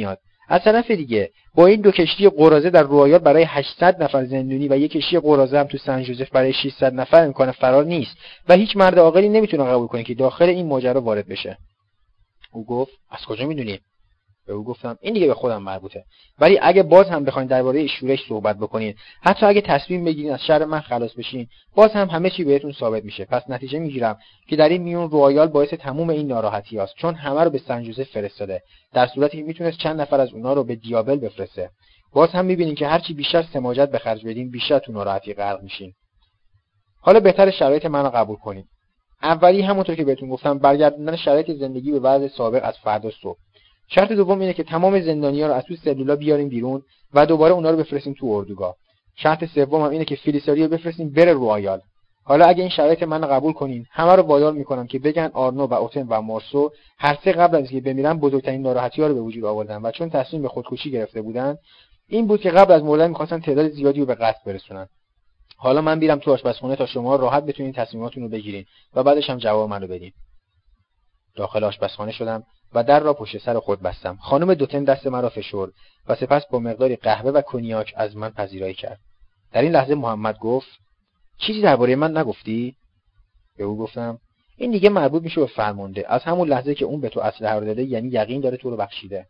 از طرف دیگه با این دو کشتی قراضه در رویال برای 800 نفر زندونی و یک کشتی قراضه هم تو سن ژوزف برای 600 نفر امکان فرار نیست و هیچ مرد عاقلی نمیتونه قبول کنه که داخل این ماجرا وارد بشه. او گفت از کجا میدونی؟ به او گفتم این دیگه به خودم مربوطه، ولی اگه باز هم بخواید درباره شورش صحبت بکنین، حتی اگه تصمیم بگیرین از شر من خلاص بشین، باز هم همه چی بهتون ثابت میشه. پس نتیجه میگیرم که در این میون رویال باعث تموم این ناراحتی است، چون همه رو به سن ژوزف فرستاده، در صورتی که میتونست چند نفر از اونا رو به دیابل بفرسته. باز هم میبینین که هرچی بیشتر سماجت به خرج بدین، بیشتر تو ناراحتی غرق میشین. حالا بهتر شرایط منو قبول کنین. اولی همونطور که بهتون گفتم برگردوندن شرایط زندگی به وضع سابق از فردا صبح. شرط دوم اینه که تمام زندانی‌ها رو از تو سلولا بیاریم بیرون و دوباره اونا رو بفرستیم تو اردوگاه. شرط سوم هم اینه که فیلیساری رو بفرستیم بره رویال. حالا اگه این شرایط منو قبول کنین، همه رو وادار میکنم که بگن آرنو و اوتن و مارسو هر سه قبل از اینکه بمیرن بزرگترین ناراحتی‌ها رو به وجود آوردن و چون تصمیم به خودکشی گرفته بودن، این بود که قبل از مردن می‌خواستن تعداد زیادی رو به قتل برسونن. حالا من میرم تو آشپزخونه تا شما راحت بتونین تصمیماتون رو بگیرین و بعدش هم جواب منو بدین. داخل آشپزخانه شدم و در را پشت سر خود بستم. خانم دوتن دست مرا فشرد و سپس با مقداری قهوه و کنیاک از من پذیرایی کرد. در این لحظه محمد گفت چیزی درباره من نگفتی؟ به او گفتم این دیگه مربوط میشه به فرمانده. از همون لحظه که اون به تو اسلحه رو داده یعنی یقین داره تو رو بخشیده.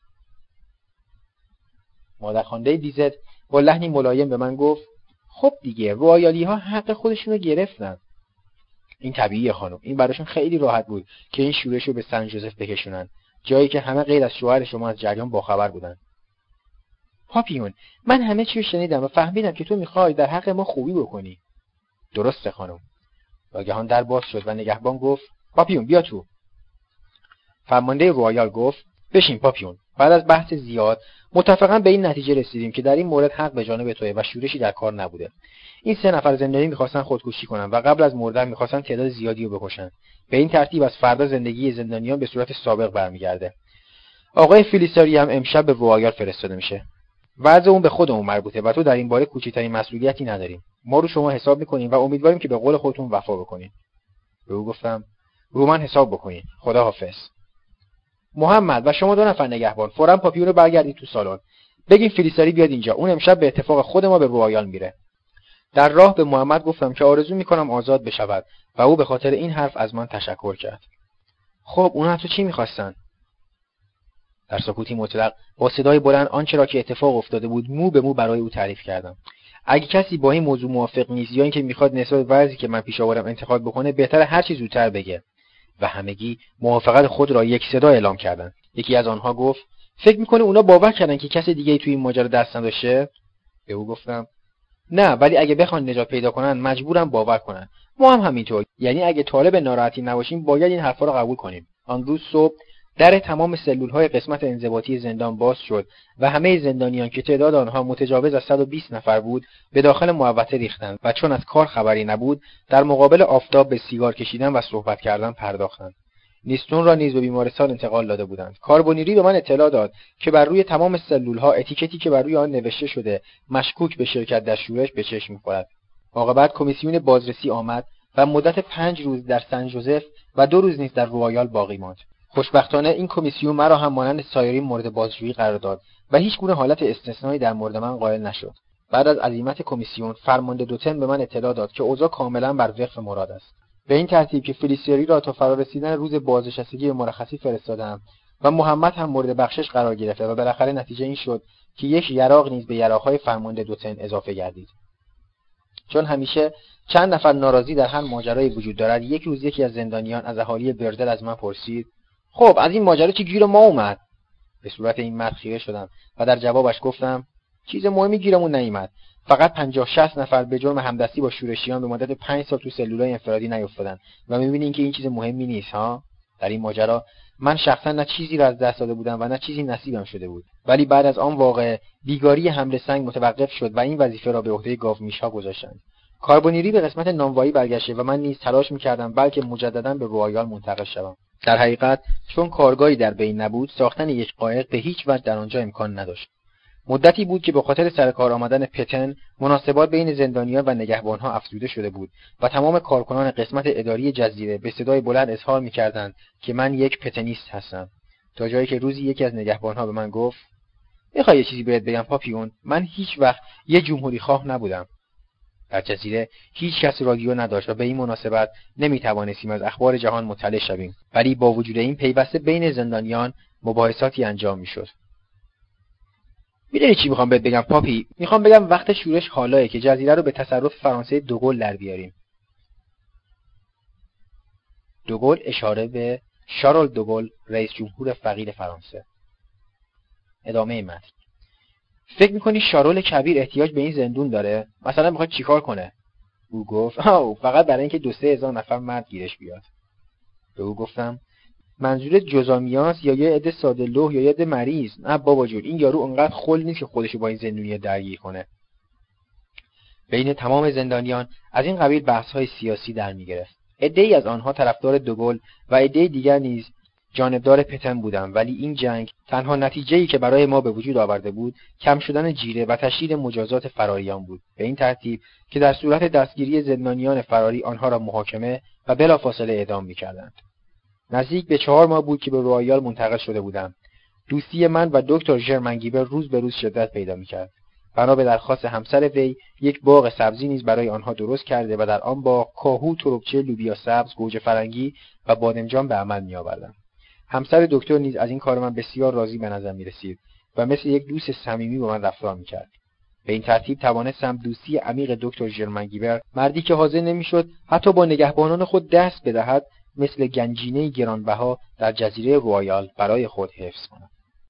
مادرخوانده دیزت با لحنی ملایم به من گفت خب دیگه رویالی‌ها حق خودشون رو گرفتن. این طبیعیه خانم، این براشون خیلی راحت بود که این شورش رو به سن ژوزف بکشونن، جایی که همه غیر از شوهر شما از جریان باخبر بودن. پاپیون، من همه چی رو شنیدم و فهمیدم که تو میخوای در حق ما خوبی بکنی. درسته خانم. ناگهان در باز شد و نگهبان گفت پاپیون بیا تو. فرمانده رویال گفت بشین پاپیون. بعد از بحث زیاد متفقاً به این نتیجه رسیدیم که در این مورد حق به جانب توئه و شورشی در کار نبوده. این سه نفر زندانی می‌خواستن خودکشی کنن و قبل از مردن می‌خواستن تعداد زیادی رو بکشن. به این ترتیب از فردا زندگی زندانیان به صورت سابق برمیگرده. آقای فیلیساری هم امشب به رویال فرستاده میشه. وضع اون به خودمون مربوطه و تو در این باره کوچکترین مسئولیتی نداریم. ما رو شما حساب می‌کنیم و امیدواریم که به قول خودتون وفا بکنین. به او گفتم رو من حساب بکنین. خداحافظ. محمد و شما دو نفر نگهبان فوراً پاپیون رو برگردید تو سالن. بگین فیلیساری بیاد اینجا. اون امشب به اتفاق خود ما به رویال میره. در راه به محمد گفتم که آرزو میکنم آزاد بشود و او به خاطر این حرف از من تشکر کرد. خب اونا تو چی میخواستن؟ در سکوتی مطلق با صدای بلند آنچه را که اتفاق افتاده بود مو به مو برای او تعریف کردم. اگه کسی با این موضوع موافق نیست یا اینکه میخواد نسبت به وضعی که من پیش آوردم انتقاد بکنه، بهتره هر چی زودتر بگه. و همگی موافقت خود را یک صدا اعلام کردند. یکی از آنها گفت فکر میکنه اونا باور کردن که کسی دیگه توی این ماجرا دست نداشته؟ به او گفتم نه، ولی اگه بخوان نجات پیدا کنن مجبورم باور کنن. ما هم همینطور. یعنی اگه طالب ناراحتی نباشیم باید این حرفا رو قبول کنیم. آن روز صبح در تمام سلول‌های قسمت انضباطی زندان باز شد و همه زندانیان که تعداد آنها متجاوز از 120 نفر بود به داخل محوطه ریختند و چون از کار خبری نبود در مقابل آفتاب به سیگار کشیدن و صحبت کردن پرداختند. نیستون را نیز به بیمارستان انتقال داده بودند. کاربونیری به من اطلاع داد که بر روی تمام سلول‌ها اتیکتی که بر روی آن نوشته شده مشکوک به شرکت در شورش به چشم می‌خورد. عاقبت کمیسیون بازرسی آمد و مدت 5 روز در سن ژوزف و 2 روز نیز در رویال باقی ماند. خوشبختانه این کمیسیون مرا هم مانند سایرین مورد بازجویی قرار داد و هیچ گونه حالت استثنایی در مورد من قائل نشد. بعد از عزیمت کمیسیون فرمانده دوتن به من اطلاع داد که اوضاع کاملا بر وفق مراد است. به این ترتیب که فیلیساری را تا فرارسیدن روز بازنشستگی به مرخصی فرستادم و محمد هم مورد بخشش قرار گرفته و بالاخره نتیجه این شد که یک یراق نیز به یراق‌های فرمانده دوتن اضافه گردید. چون همیشه چند نفر ناراضی در هر ماجرایی وجود دارد، یک روز یکی از زندانیان از اهالی بردل از من پرسید خب از این ماجرا چی گیر ما اومد؟ به صورت این مرد خیره شدم و در جوابش گفتم چیز مهمی گیرمون نیامد. فقط 50-60 نفر به جرم همدستی با شورشیان به مدت 5 سال تو سلولای انفرادی نیفتادن و می‌بینین که این چیز مهمی نیست ها؟ در این ماجرا من شخصا نه چیزی را از دست داده بودم و نه چیزی نصیبم شده بود. ولی بعد از آن واقعه بیگاری حمل سنگ متوقف شد و این وظیفه را به عهده گاومیش‌ها گذاشتند. کاربونیری به قسمت نانوایی برگشته و من نیز تلاش می‌کردم بلکه مجددا به رویال منتقل شوم. در حقیقت چون کارگاهی در بین نبود، ساختن یک قایق به هیچ وجه در آنجا امکان نداشت. مدتی بود که به خاطر سر کار آمدن پتن مناسبات بین زندانیان و نگهبانها افزوده شده بود و تمام کارکنان قسمت اداری جزیره به صدای بلند اظهار می‌کردند که من یک پتنیست هستم، تا جایی که روزی یکی از نگهبانها به من گفت میخوای یه چیزی بهت بگم پاپیون؟ من هیچ وقت یه جمهوری خواه نبودم. در جزیره هیچ کس رادیو نداشت و به این مناسبت نمیتوانستیم از اخبار جهان مطلع شویم، ولی با وجود این پیوسته بین زندانیان مباحثاتی انجام میشد. میدونی چی میخوام بهت بگم پاپی؟ میخوام بگم وقت شورش حالایه که جزیره رو به تصرف فرانسه دوگل در بیاریم. دوگل اشاره به شارل دوگل، رئیس جمهور فقید فرانسه. ادامه متن. فکر میکنی شارل کبیر احتیاج به این زندون داره؟ مثلا میخواد چیکار کنه؟ او گفت فقط برای اینکه 2-3 هزار نفر مرد گیرش بیاد. به او گفتم منظورت جزامیاست یا یه عده ساده لوح یا یه عده مریض؟ نه بابا جون، این یارو انقدر خل نیست که خودشو با این زندونیه درگیر کنه. بین تمام زندانیان از این قبیل بحث‌های سیاسی در می‌گرفت. عده‌ای از آنها طرفدار دوگل و عده‌ای دیگر نیز جانبدار پتن بودند، ولی این جنگ تنها نتیجه‌ای که برای ما به وجود آورده بود کم شدن جیره و تشدید مجازات فراریان بود، به این ترتیب که در صورت دستگیری زندانیان فراری آنها را محاکمه و بلافاصله اعدام می‌کردند. نزدیک به 4 ماه بود که به رویال منتقل شده بودم. دوستی من و دکتر ژرمنگیبر روز به روز شدت پیدا می‌کرد. بنا به درخواست همسر وی یک باغ سبزی نیز برای آنها درست کرده و در آن باغ کاهو، تربچه، لوبیا سبز، گوجه فرنگی و بادمجان به عمل می‌آوردم. همسر دکتر نیز از این کار من بسیار راضی به نظر می‌رسید و مثل یک دوست صمیمی با من رفتار می‌کرد. به این ترتیب توانستم دوستی عمیق دکتر ژرمنگیبر، مردی که حاضر نمی‌شد حتی با نگهبانان خود دست بدهد، مثل گنجینه گرانبها در جزیره رویال برای خود حفظ کنم.